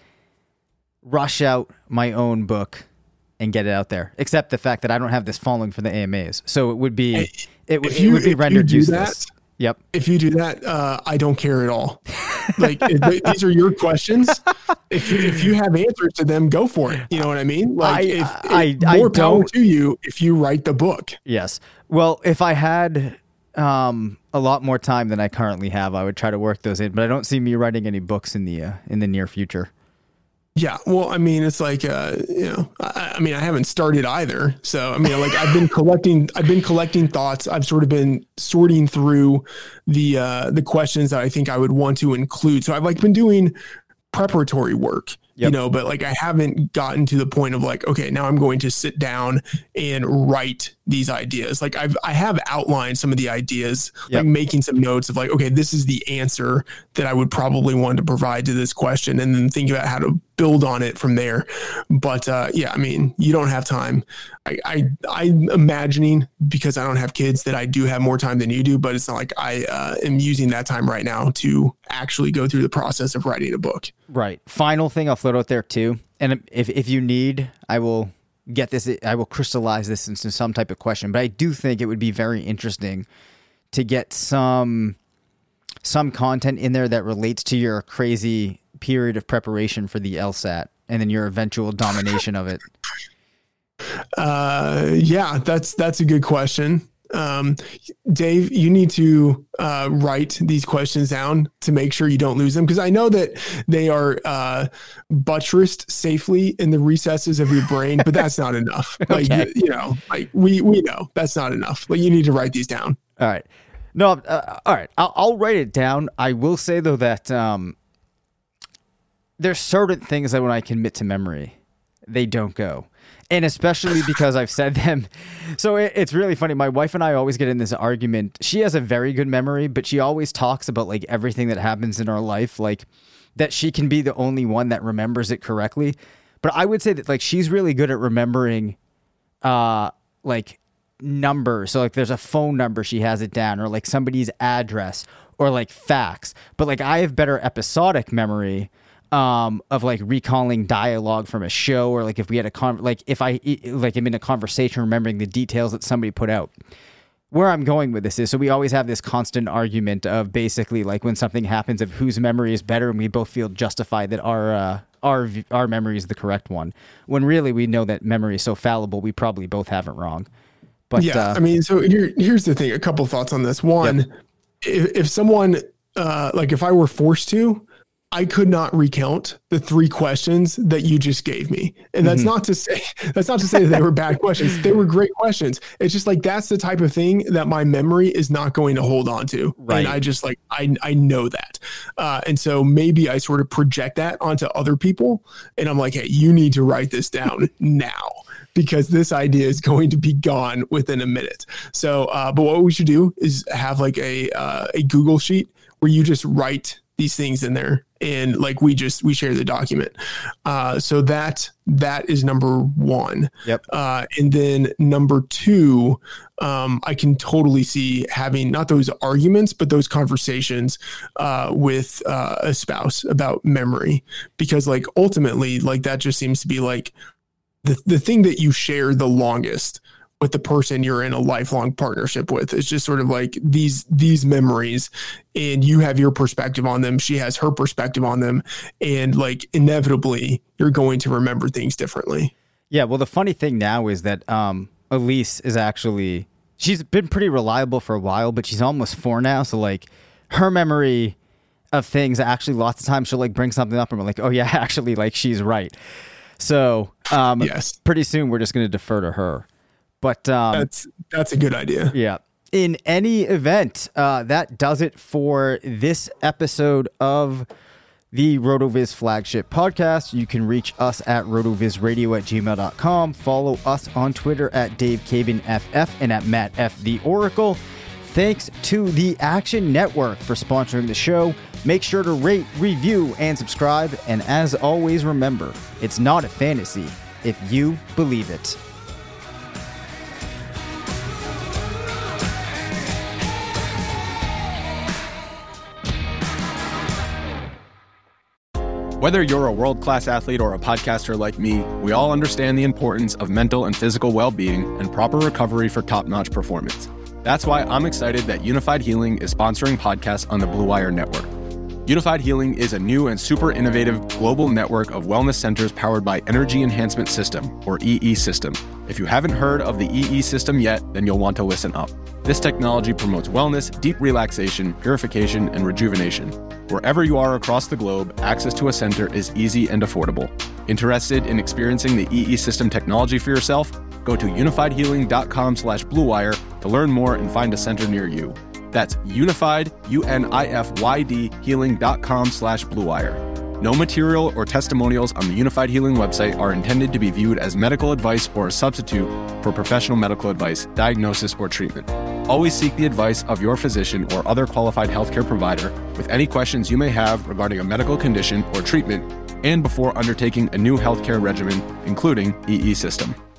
rush out my own book, and get it out there. Except the fact that I don't have this following for the A M As, so it would be it, w- If it you- would be if you rendered do useless. that- Yep. If you do that, uh, I don't care at all. Like it, these are your questions. If you, if you have answers to them, go for it. You know what I mean? Like I- if, I- if I more power don't- to you if you write the book. Yes. Well, if I had um, a lot more time than I currently have, I would try to work those in. But I don't see me writing any books in the uh, in the near future. Yeah. Well, I mean, it's like, uh, you know, I, I mean, I haven't started either. So, I mean, like I've been collecting, I've been collecting thoughts. I've sort of been sorting through the, uh, the questions that I think I would want to include. So I've like been doing preparatory work, you Yep. know, but like I haven't gotten to the point of like, okay, now I'm going to sit down and write these ideas. Like I've, I have outlined some of the ideas, Yep. like making some notes of like, okay, this is the answer that I would probably want to provide to this question, and then think about how to build on it from there. But uh, yeah, I mean, you don't have time. I, I, I'm imagining, because I don't have kids, that I do have more time than you do, but it's not like I uh, am using that time right now to actually go through the process of writing a book. Right. Final thing I'll float out there too, and if if you need, I will get this. I will crystallize this into some type of question. But I do think it would be very interesting to get some some content in there that relates to your crazy period of preparation for the LSAT and then your eventual domination of it. Uh, yeah, that's that's a good question. Um, Dave, you need to uh, write these questions down to make sure you don't lose them, because I know that they are uh, buttressed safely in the recesses of your brain, but that's not enough. Like, Okay. you know, like we we know that's not enough. Like you need to write these down. All right. No, uh, all right. I'll, I'll write it down. I will say, though, that um, there's certain things that when I commit to memory, they don't go. And especially because I've said them. So it, it's really funny. My wife and I always get in this argument. She has a very good memory, but she always talks about like everything that happens in our life, like that she can be the only one that remembers it correctly. But I would say that like she's really good at remembering uh, like numbers. So like there's a phone number, she has it down, or like somebody's address, or like facts. But like I have better episodic memory um, of like recalling dialogue from a show, or like if we had a con, like if I like I'm in a conversation, remembering the details that somebody put out. Where I'm going with this is, so we always have this constant argument of basically like when something happens of whose memory is better, and we both feel justified that our uh, our our memory is the correct one. When really we know that memory is so fallible, we probably both have it wrong. But yeah, uh, I mean, so here, here's the thing. A couple thoughts on this. One, Yep. if, if someone, uh, like if I were forced to, I could not recount the three questions that you just gave me. And that's Mhm. not to say, that's not to say that they were bad questions. They were great questions. It's just like, that's the type of thing that my memory is not going to hold on to. Right. And I just like, I, I know that. Uh, and so maybe I sort of project that onto other people. And I'm like, hey, you need to write this down now, because this idea is going to be gone within a minute. So, uh, but what we should do is have like a, uh, a Google sheet where you just write these things in there, and like we just we share the document. Uh, so that that is number one. Yep. Uh, and then number two, um, I can totally see having not those arguments, but those conversations uh, with uh, a spouse about memory, because like ultimately, like that just seems to be like the, the thing that you share the longest with the person you're in a lifelong partnership with. It's just sort of like these these memories, and you have your perspective on them. She has her perspective on them, and like inevitably you're going to remember things differently. Yeah, well, the funny thing now is that um, Elise is actually, she's been pretty reliable for a while, but she's almost four now. So like her memory of things, actually lots of times she'll like bring something up and we're like, oh yeah, actually like she's right. So um, yes. pretty soon we're just going to defer to her. But um, that's that's a good idea. Yeah. In any event, uh, that does it for this episode of the RotoViz flagship podcast. You can reach us at rotovizradio at gmail dot com. Follow us on Twitter at Dave Cabin F F and at Matt F. The Oracle. Thanks to the Action Network for sponsoring the show. Make sure to rate, review, and subscribe. And as always, remember, it's not a fantasy if you believe it. Whether you're a world-class athlete or a podcaster like me, we all understand the importance of mental and physical well-being and proper recovery for top-notch performance. That's why I'm excited that Unified Healing is sponsoring podcasts on the Blue Wire Network. Unified Healing is a new and super innovative global network of wellness centers powered by Energy Enhancement System, or E E System. If you haven't heard of the E E System yet, then you'll want to listen up. This technology promotes wellness, deep relaxation, purification, and rejuvenation. Wherever you are across the globe, access to a center is easy and affordable. Interested in experiencing the E E System technology for yourself? Go to unified healing dot com slash blue wire to learn more and find a center near you. That's unified, U N I F Y D, healing dot com slash blue wire. No material or testimonials on the Unified Healing website are intended to be viewed as medical advice or a substitute for professional medical advice, diagnosis, or treatment. Always seek the advice of your physician or other qualified healthcare provider with any questions you may have regarding a medical condition or treatment and before undertaking a new healthcare regimen, including E E System.